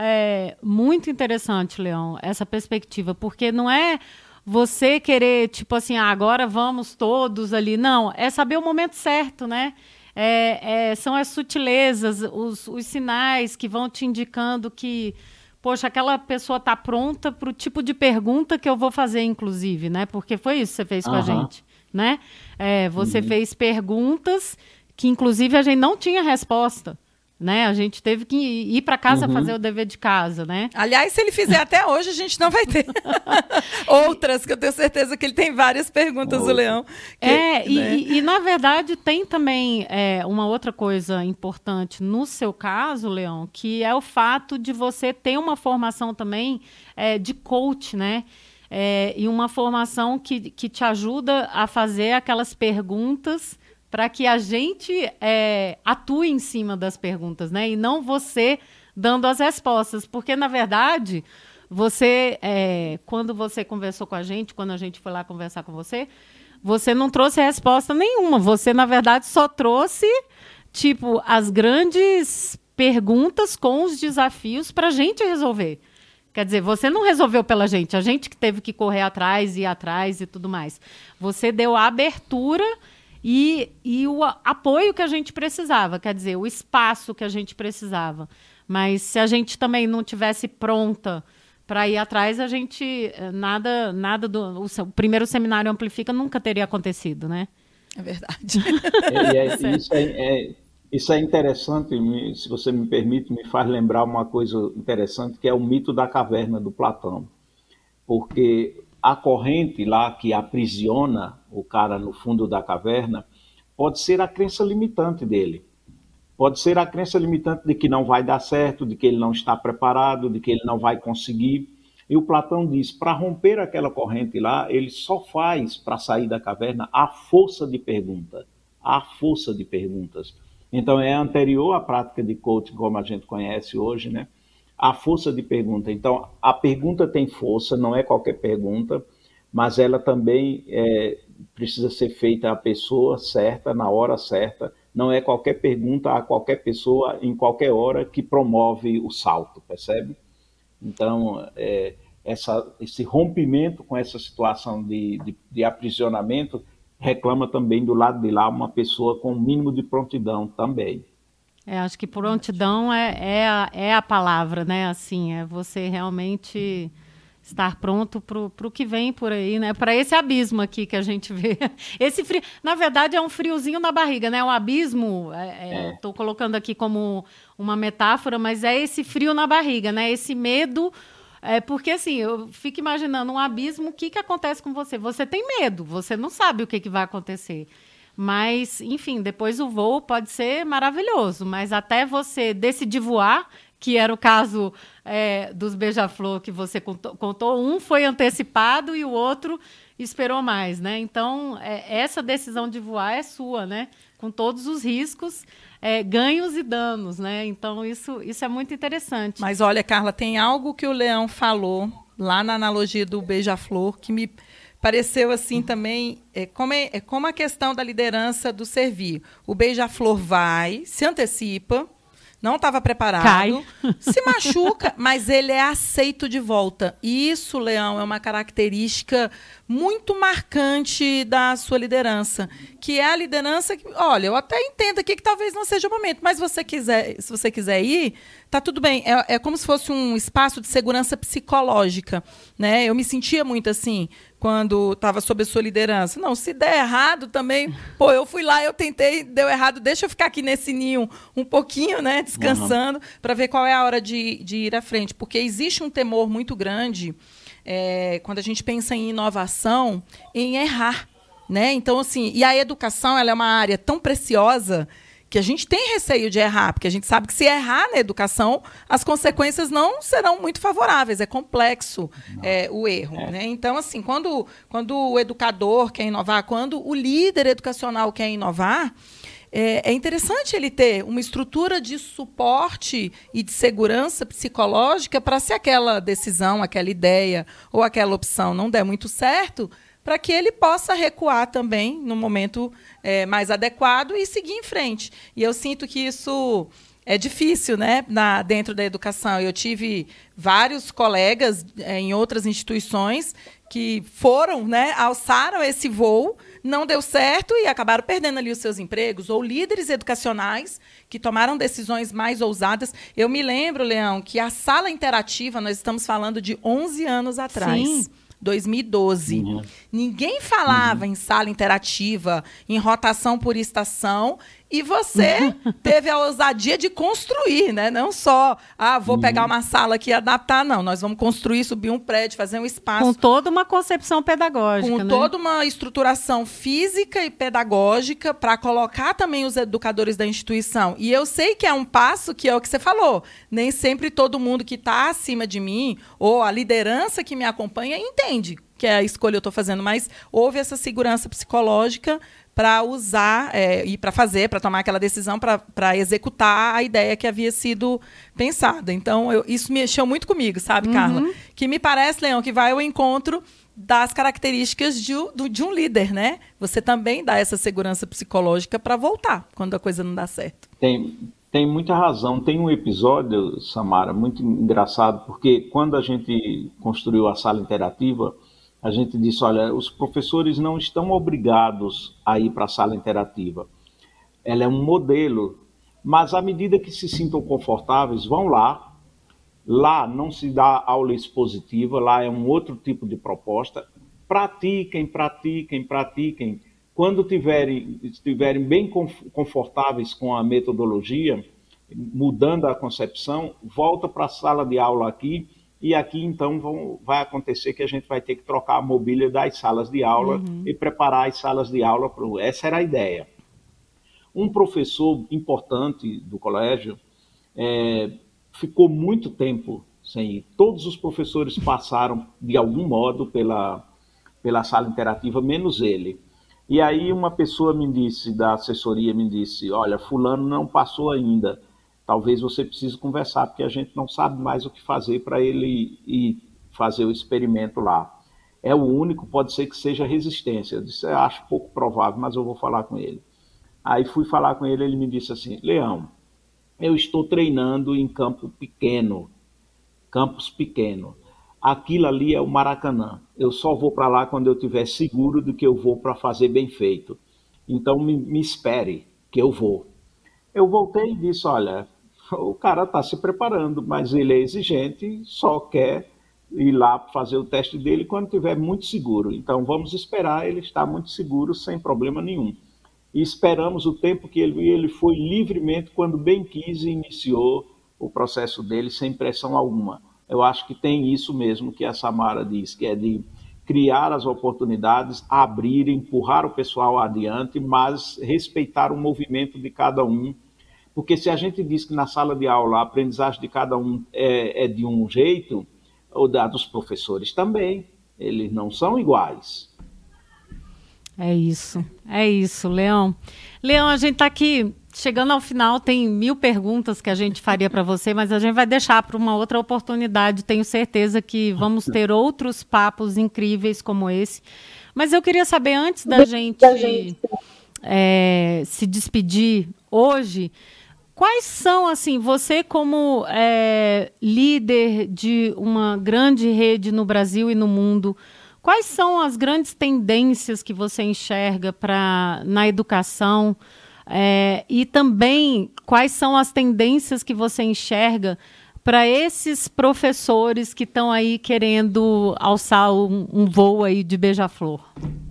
S2: é, muito interessante, Leão, essa perspectiva, porque não é você querer, tipo assim, ah, agora vamos todos ali. Não, é saber o momento certo, né? É, é, são as sutilezas, os, os sinais que vão te indicando que, poxa, aquela pessoa está pronta para o tipo de pergunta que eu vou fazer, inclusive, né? Porque foi isso que você fez com
S3: Uhum.
S2: a gente, né? É, você
S3: Uhum.
S2: fez perguntas que, inclusive, a gente não tinha resposta, né? A gente teve que ir para casa
S3: Uhum.
S2: fazer o dever de casa, né?
S1: Aliás, se ele fizer até hoje, a gente não vai ter. Outras, que eu tenho certeza que ele tem várias perguntas, o Leão. Que,
S2: É, e,
S1: né?
S2: e, e, na verdade, tem também é, uma outra coisa importante no seu caso, Leão, que é o fato de você ter uma formação também é, de coach, né? É, e uma formação que, que te ajuda a fazer aquelas perguntas para que a gente é, atue em cima das perguntas, né? E não você dando as respostas. Porque, na verdade, você, é, quando você conversou com a gente, quando a gente foi lá conversar com você, você não trouxe resposta nenhuma. Você, na verdade, só trouxe, tipo, as grandes perguntas com os desafios para a gente resolver. Quer dizer, você não resolveu pela gente, a gente que teve que correr atrás, ir atrás e tudo mais. Você deu a abertura e, e o a, apoio que a gente precisava, quer dizer, o espaço que a gente precisava. Mas se a gente também não tivesse pronta para ir atrás, a gente, nada, nada do... O, o primeiro seminário Amplifica nunca teria acontecido, né?
S1: É verdade.
S3: É, é, isso, é, é, isso é interessante, me, se você me permite, me faz lembrar uma coisa interessante, que é o mito da caverna do Platão. Porque a corrente lá que aprisiona o cara no fundo da caverna pode ser a crença limitante dele. Pode ser a crença limitante de que não vai dar certo, de que ele não está preparado, de que ele não vai conseguir. E o Platão diz, para romper aquela corrente lá, ele só faz, para sair da caverna, a força de pergunta. A força de perguntas. Então, é anterior à prática de coaching, como a gente conhece hoje, né? A força de pergunta. Então, a pergunta tem força, não é qualquer pergunta, mas ela também é, precisa ser feita à pessoa certa, na hora certa. Não é qualquer pergunta a qualquer pessoa, em qualquer hora, que promove o salto, percebe? Então, é, essa, esse rompimento com essa situação de, de, de aprisionamento reclama também do lado de lá uma pessoa com o mínimo de prontidão também.
S2: É, acho que prontidão é, é, a, é a palavra, né? Assim, é você realmente estar pronto para o que vem por aí, né? Para esse abismo aqui que a gente vê. Esse frio, na verdade, é um friozinho na barriga, né? Um abismo, estou é, é. colocando aqui como uma metáfora, mas é esse frio na barriga, né? Esse medo, é, porque assim, eu fico imaginando um abismo, o que, que acontece com você? Você tem medo, você não sabe o que, que vai acontecer. Mas, enfim, depois o voo pode ser maravilhoso, mas até você decidir voar, que era o caso é, dos beija-flor que você contou, contou, um foi antecipado e o outro esperou mais, né? Então, é, essa decisão de voar é sua, né? Com todos os riscos, é, ganhos e danos, né? Então, isso, isso é muito interessante.
S1: Mas, olha, Carla, tem algo que o Leão falou lá na analogia do beija-flor que me pareceu assim também, é como, é, é como a questão da liderança do servir. O beija-flor vai, se antecipa, não estava preparado,
S2: cai,
S1: se machuca, mas ele é aceito de volta. E isso, Leão, é uma característica muito marcante da sua liderança, que é a liderança que, olha, eu até entendo aqui que talvez não seja o momento, mas você quiser, se você quiser ir, tá tudo bem. É, é como se fosse um espaço de segurança psicológica, né? Eu me sentia muito assim quando estava sob a sua liderança. Não, se der errado também, pô, eu fui lá, eu tentei, deu errado, deixa eu ficar aqui nesse ninho um pouquinho, né, descansando, uhum, para ver qual é a hora de, de ir à frente. Porque existe um temor muito grande, é, quando a gente pensa em inovação, em errar, né? Então, assim, e a educação, ela é uma área tão preciosa que a gente tem receio de errar, porque a gente sabe que se errar na educação, as consequências não serão muito favoráveis, é complexo é, o erro. É. Né? Então, assim, quando, quando o educador quer inovar, quando o líder educacional quer inovar, é, é interessante ele ter uma estrutura de suporte e de segurança psicológica para, se aquela decisão, aquela ideia ou aquela opção não der muito certo, para que ele possa recuar também no momento é, mais adequado e seguir em frente. E eu sinto que isso é difícil, né, na, dentro da educação. Eu tive vários colegas é, em outras instituições que foram, né, alçaram esse voo, não deu certo e acabaram perdendo ali os seus empregos, ou líderes educacionais que tomaram decisões mais ousadas. Eu me lembro, Leão, que a sala interativa, nós estamos falando de onze anos atrás. Sim. dois mil e doze. Uhum. Ninguém falava uhum. em sala interativa, em rotação por estação, e você teve a ousadia de construir, né? Não só, ah, vou uhum. pegar uma sala aqui e adaptar, não. Nós vamos construir, subir um prédio, fazer um espaço.
S2: Com toda uma concepção pedagógica,
S1: Com
S2: né?
S1: toda uma estruturação física e pedagógica para colocar também os educadores da instituição. E eu sei que é um passo que é o que você falou. Nem sempre todo mundo que está acima de mim, ou a liderança que me acompanha, entende que é a escolha que eu estou fazendo, mas houve essa segurança psicológica para usar é, e para fazer, para tomar aquela decisão, para executar a ideia que havia sido pensada. Então, eu, isso mexeu muito comigo, sabe, uhum. Carla? Que me parece, Leão, que vai ao encontro das características de, de um líder, né? Você também dá essa segurança psicológica para voltar quando a coisa não dá certo.
S3: Tem, tem muita razão. Tem um episódio, Samara, muito engraçado, porque quando a gente construiu a sala interativa, a gente disse, olha, os professores não estão obrigados a ir para a sala interativa. Ela é um modelo, mas à medida que se sintam confortáveis, vão lá. Lá não se dá aula expositiva, lá é um outro tipo de proposta. Pratiquem, pratiquem, pratiquem. Quando tiverem, estiverem bem confortáveis com a metodologia, mudando a concepção, volta para a sala de aula aqui. E aqui, então, vão, vai acontecer que a gente vai ter que trocar a mobília das salas de aula uhum. e preparar as salas de aula para o... Essa era a ideia. Um professor importante do colégio é, ficou muito tempo sem ir. Todos os professores passaram, de algum modo, pela, pela sala interativa, menos ele. E aí uma pessoa me disse, da assessoria, me disse, olha, fulano não passou ainda. Talvez você precise conversar, porque a gente não sabe mais o que fazer para ele ir fazer o experimento lá. É o único, pode ser que seja resistência. Eu disse, eu acho pouco provável, mas eu vou falar com ele. Aí fui falar com ele, ele me disse assim, Leão, eu estou treinando em campo pequeno, campus pequeno. Aquilo ali é o Maracanã. Eu só vou para lá quando eu estiver seguro de que eu vou para fazer bem feito. Então me, me espere, que eu vou. Eu voltei e disse, olha... O cara está se preparando, mas ele é exigente, só quer ir lá fazer o teste dele quando estiver muito seguro. Então, vamos esperar ele estar muito seguro, sem problema nenhum. E esperamos o tempo que ele, ele foi livremente, quando bem quis, e iniciou o processo dele sem pressão alguma. Eu acho que tem isso mesmo que a Samara diz, que é de criar as oportunidades, abrir, empurrar o pessoal adiante, mas respeitar o movimento de cada um. Porque se a gente diz que na sala de aula a aprendizagem de cada um é, é de um jeito, o da dos professores também, eles não são iguais.
S2: É isso, é isso, Leão. Leão, a gente está aqui chegando ao final, tem mil perguntas que a gente faria para você, mas a gente vai deixar para uma outra oportunidade. Tenho certeza que vamos ter outros papos incríveis como esse. Mas eu queria saber, antes da gente, é, se despedir hoje, quais são, assim, você como é, líder de uma grande rede no Brasil e no mundo, quais são as grandes tendências que você enxerga pra, na educação? É, e também, quais são as tendências que você enxerga para esses professores que estão aí querendo alçar um, um voo aí de beija-flor?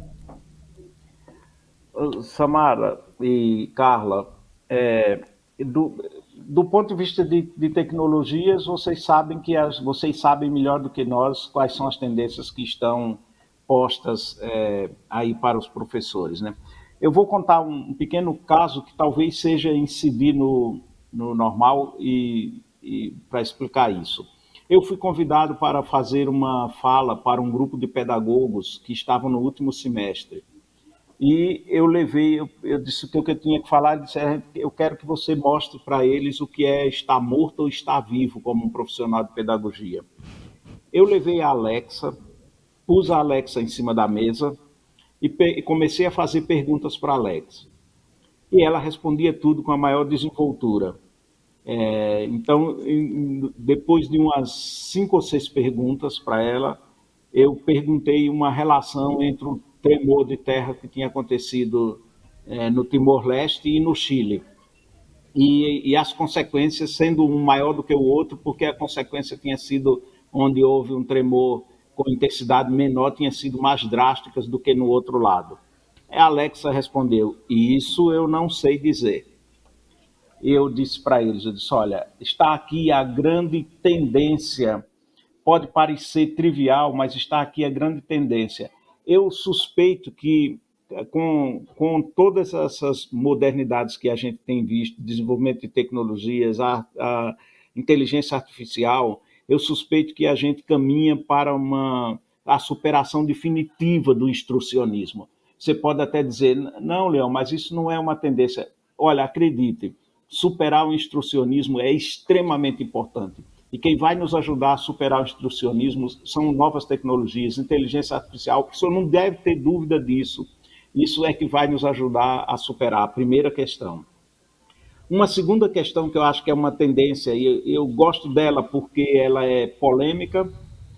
S3: Samara e Carla, é, do, do ponto de vista de, de tecnologias, vocês sabem que as, vocês sabem melhor do que nós quais são as tendências que estão postas é, aí para os professores, né? Eu vou contar um, um pequeno caso que talvez seja incidir no, no normal e, e para explicar isso. Eu fui convidado para fazer uma fala para um grupo de pedagogos que estavam no último semestre. E eu levei, eu, eu disse que o que eu tinha que falar, eu disse, eu quero que você mostre para eles o que é estar morto ou estar vivo como um profissional de pedagogia. Eu levei a Alexa, pus a Alexa em cima da mesa, e comecei a fazer perguntas para a Alexa. E ela respondia tudo com a maior desenvoltura. É, então, em, depois de umas cinco ou seis perguntas para ela, eu perguntei uma relação entre o tremor de terra que tinha acontecido é, no Timor-Leste e no Chile. E, e as consequências sendo um maior do que o outro, porque a consequência tinha sido onde houve um tremor com intensidade menor, tinha sido mais drásticas do que no outro lado. A Alexa respondeu, isso eu não sei dizer. Eu disse para eles, eu disse, olha, está aqui a grande tendência, pode parecer trivial, mas está aqui a grande tendência. Eu suspeito que com, com todas essas modernidades que a gente tem visto, desenvolvimento de tecnologias, a, a inteligência artificial, eu suspeito que a gente caminha para uma, a superação definitiva do instrucionismo. Você pode até dizer, não, Leão, mas isso não é uma tendência. Olha, acredite, superar o instrucionismo é extremamente importante. E quem vai nos ajudar a superar o instrucionismo são novas tecnologias, inteligência artificial, o professor não deve ter dúvida disso. Isso é que vai nos ajudar a superar a primeira questão. Uma segunda questão que eu acho que é uma tendência, e eu gosto dela porque ela é polêmica,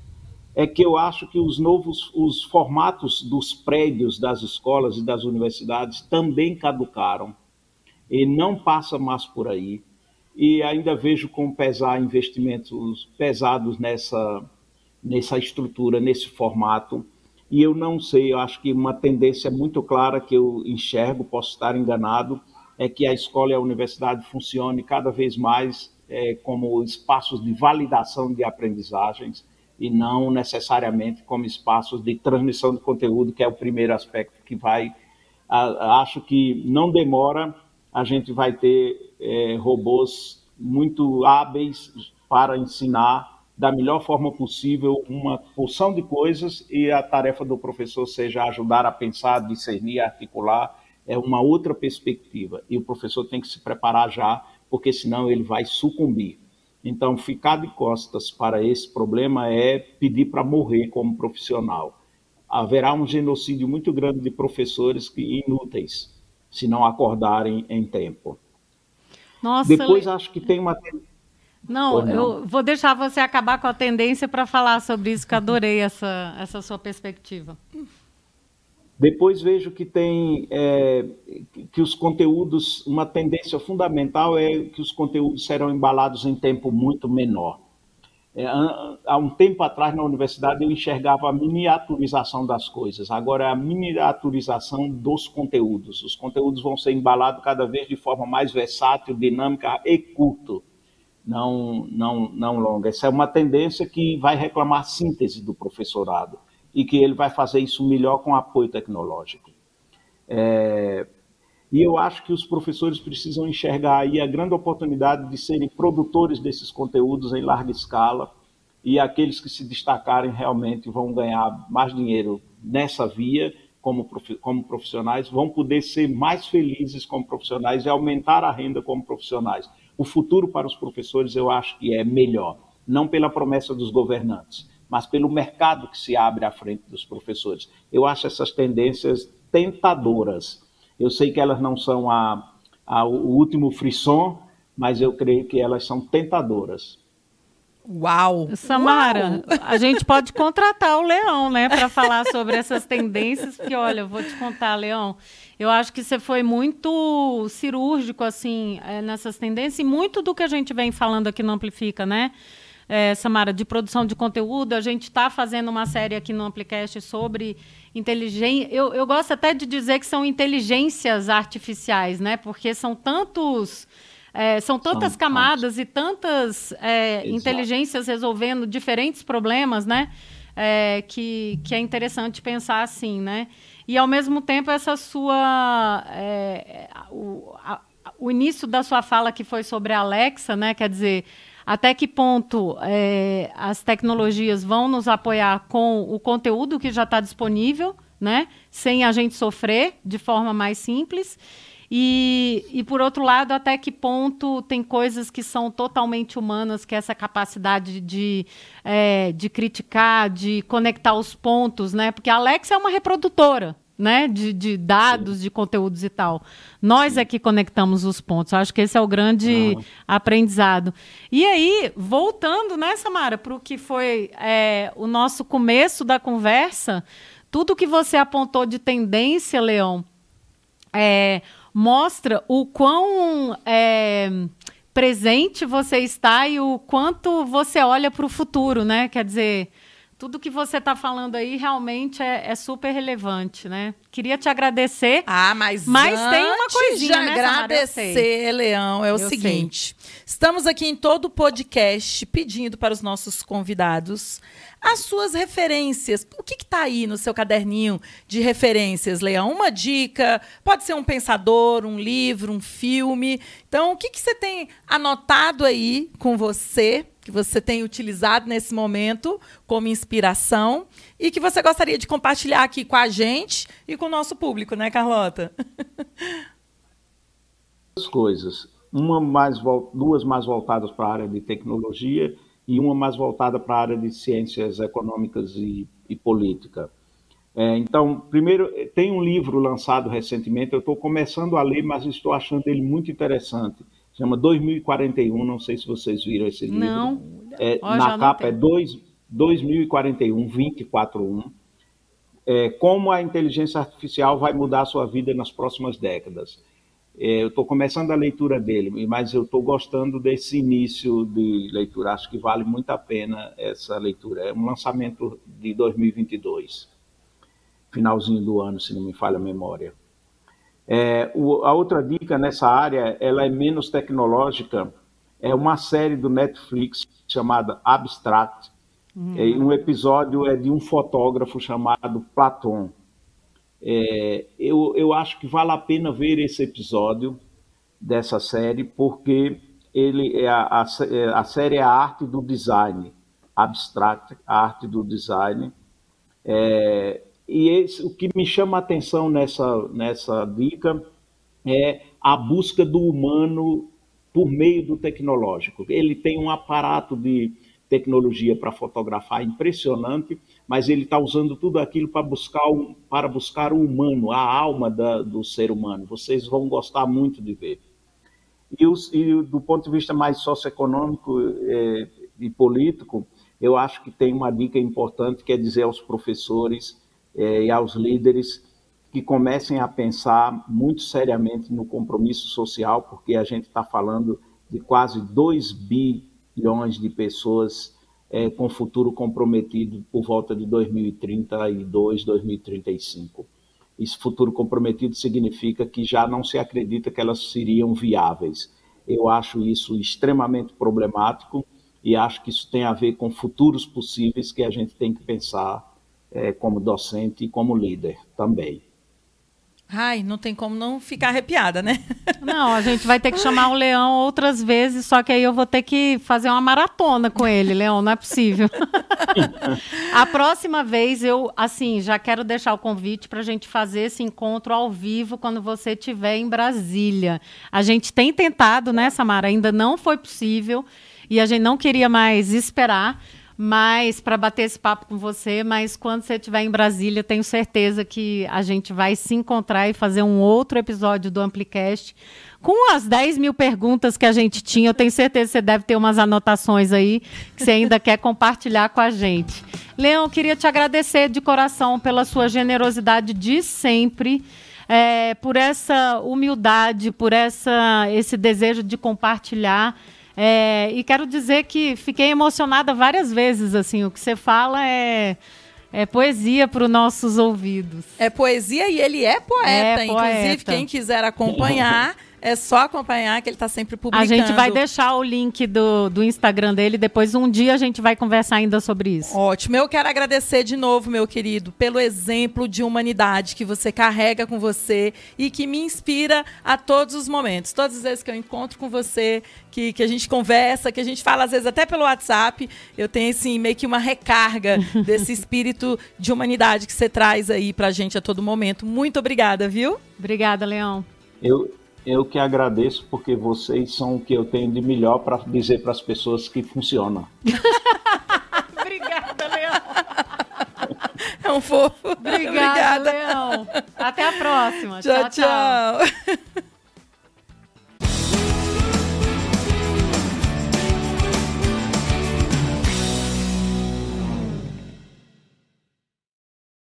S3: é que eu acho que os novos os formatos dos prédios das escolas e das universidades também caducaram. E não passa mais por aí. E ainda vejo com pesar investimentos pesados nessa, nessa estrutura, nesse formato. E eu não sei, eu acho que uma tendência muito clara que eu enxergo, posso estar enganado, é que a escola e a universidade funcione cada vez mais é, como espaços de validação de aprendizagens e não necessariamente como espaços de transmissão de conteúdo, que é o primeiro aspecto que vai... A, acho que não demora, a gente vai ter é, robôs muito hábeis para ensinar da melhor forma possível uma porção de coisas e a tarefa do professor seja ajudar a pensar, discernir, articular, é uma outra perspectiva. E o professor tem que se preparar já, porque senão ele vai sucumbir. Então, ficar de costas para esse problema é pedir para morrer como profissional. Haverá um genocídio muito grande de professores que, inúteis, se não acordarem em tempo.
S2: Nossa,
S3: Depois,
S2: Le...
S3: acho que tem uma...
S2: Não, não, eu vou deixar você acabar com a tendência para falar sobre isso, que eu adorei essa, essa sua perspectiva.
S3: Depois vejo que tem é, que os conteúdos, uma tendência fundamental é que os conteúdos serão embalados em tempo muito menor. É, há um tempo atrás, na universidade, eu enxergava a miniaturização das coisas. Agora, é a miniaturização dos conteúdos. Os conteúdos vão ser embalados cada vez de forma mais versátil, dinâmica e curto, não, não, não longa. Essa é uma tendência que vai reclamar síntese do professorado e que ele vai fazer isso melhor com apoio tecnológico. É... E eu acho que os professores precisam enxergar aí a grande oportunidade de serem produtores desses conteúdos em larga escala, e aqueles que se destacarem realmente vão ganhar mais dinheiro nessa via como, como profissionais, vão poder ser mais felizes como profissionais e aumentar a renda como profissionais. O futuro para os professores eu acho que é melhor, não pela promessa dos governantes, mas pelo mercado que se abre à frente dos professores. Eu acho essas tendências tentadoras. Eu sei que elas não são a, a, o último frisson, mas eu creio que elas são tentadoras.
S1: Uau!
S2: Samara,
S1: Uau!
S2: A gente pode contratar o Leão, né, para falar sobre essas tendências, porque, olha, eu vou te contar, Leão, eu acho que você foi muito cirúrgico, assim, nessas tendências, e muito do que a gente vem falando aqui no Amplifica, né? É, Samara, de produção de conteúdo, a gente está fazendo uma série aqui no Amplicast sobre inteligência. Eu, eu gosto até de dizer que são inteligências artificiais, né? Porque são tantos, é, são tantas são, camadas são. e tantas é, inteligências resolvendo diferentes problemas, né? É, que, que é interessante pensar assim, né? E ao mesmo tempo essa sua é, o, a, o início da sua fala que foi sobre a Alexa, né? Quer dizer, até que ponto é, as tecnologias vão nos apoiar com o conteúdo que já está disponível, né? Sem a gente sofrer de forma mais simples. E, e, por outro lado, até que ponto tem coisas que são totalmente humanas, que é essa capacidade de, é, de criticar, de conectar os pontos, né? Porque a Alexa é uma reprodutora, né, de, de dados, Sim. de conteúdos e tal. Nós Sim. é que conectamos os pontos. Acho que esse é o grande ah. aprendizado. E aí, voltando, né, Samara, para o que foi é, o nosso começo da conversa, tudo que você apontou de tendência, Leão, é, mostra o quão é, presente você está e o quanto você olha para o futuro, né? Quer dizer, tudo que você está falando aí realmente é, é super relevante, né? Queria te agradecer.
S1: Ah, mas,
S2: mas tem uma coisinha,
S1: de
S2: né,
S1: agradecer, Leão, é o eu seguinte. Sei. Estamos aqui em todo o podcast pedindo para os nossos convidados as suas referências. O que está aí no seu caderninho de referências, Leão? Uma dica, pode ser um pensador, um livro, um filme. Então, o que, que você tem anotado aí com você, que você tem utilizado nesse momento como inspiração e que você gostaria de compartilhar aqui com a gente e com o nosso público, né, Carlota?
S3: Duas coisas. Uma mais, duas mais voltadas para a área de tecnologia e uma mais voltada para a área de ciências econômicas e, e política. É, então, primeiro, tem um livro lançado recentemente, eu estou começando a ler, mas estou achando ele muito interessante. Chama dois mil e quarenta e um, não sei se vocês viram esse livro.
S2: Não.
S3: É, oh, na capa é dois mil e quarenta e um, vinte e quatro um. É, como a inteligência artificial vai mudar a sua vida nas próximas décadas. É, eu estou começando a leitura dele, mas eu estou gostando desse início de leitura. Acho que vale muito a pena essa leitura. É um lançamento de dois mil e vinte e dois, finalzinho do ano, se não me falha a memória. É, o, a outra dica nessa área, ela é menos tecnológica, é uma série do Netflix chamada Abstract. Hum. É, um episódio é de um fotógrafo chamado Platon. É, eu, eu acho que vale a pena ver esse episódio dessa série, porque ele é a, a, a série é a arte do design, Abstract, a arte do design. É, e esse, o que me chama a atenção nessa, nessa dica é a busca do humano por meio do tecnológico. Ele tem um aparato de tecnologia para fotografar impressionante, mas ele está usando tudo aquilo para buscar, um, para buscar o humano, a alma da, do ser humano. Vocês vão gostar muito de ver. E, os, e do ponto de vista mais socioeconômico é, e político, eu acho que tem uma dica importante, que é dizer aos professores é, e aos líderes que comecem a pensar muito seriamente no compromisso social, porque a gente está falando de quase dois bilhões de pessoas é, com o futuro comprometido por volta de dois mil e trinta e dois, dois mil e trinta e cinco. Esse futuro comprometido significa que já não se acredita que elas seriam viáveis. Eu acho isso extremamente problemático e acho que isso tem a ver com futuros possíveis que a gente tem que pensar é, como docente e como líder também.
S1: Ai, não tem como não ficar arrepiada, né?
S2: Não, a gente vai ter que chamar o Leão outras vezes, só que aí eu vou ter que fazer uma maratona com ele, Leão, não é possível. A próxima vez eu, assim, já quero deixar o convite para a gente fazer esse encontro ao vivo quando você estiver em Brasília. A gente tem tentado, né, Samara? Ainda não foi possível e a gente não queria mais esperar, mas para bater esse papo com você, mas quando você estiver em Brasília, tenho certeza que a gente vai se encontrar e fazer um outro episódio do Amplicast com as dez mil perguntas que a gente tinha. Eu tenho certeza que você deve ter umas anotações aí que você ainda quer compartilhar com a gente. Leão, eu queria te agradecer de coração pela sua generosidade de sempre, é, por essa humildade, por essa, esse desejo de compartilhar. É, e quero dizer que fiquei emocionada várias vezes, assim, o que você fala é, é poesia para os nossos ouvidos.
S1: É poesia e ele é poeta,
S2: é
S1: inclusive
S2: poeta.
S1: Quem quiser acompanhar, é só acompanhar que ele está sempre publicando.
S2: A gente vai deixar o link do, do Instagram dele, depois um dia a gente vai conversar ainda sobre isso.
S1: Ótimo, eu quero agradecer de novo, meu querido, pelo exemplo de humanidade que você carrega com você e que me inspira a todos os momentos. Todas as vezes que eu encontro com você, que, que a gente conversa, que a gente fala às vezes até pelo WhatsApp, eu tenho assim, meio que uma recarga desse espírito de humanidade que você traz aí pra gente a todo momento. Muito obrigada, viu?
S2: Obrigada, Leão.
S3: Eu... Eu que agradeço, porque vocês são o que eu tenho de melhor para dizer para as pessoas que funciona.
S2: Obrigada, Leão.
S1: É um fofo.
S2: Obrigada, Obrigada, Leão. Até a próxima.
S1: Tchau, tchau. tchau.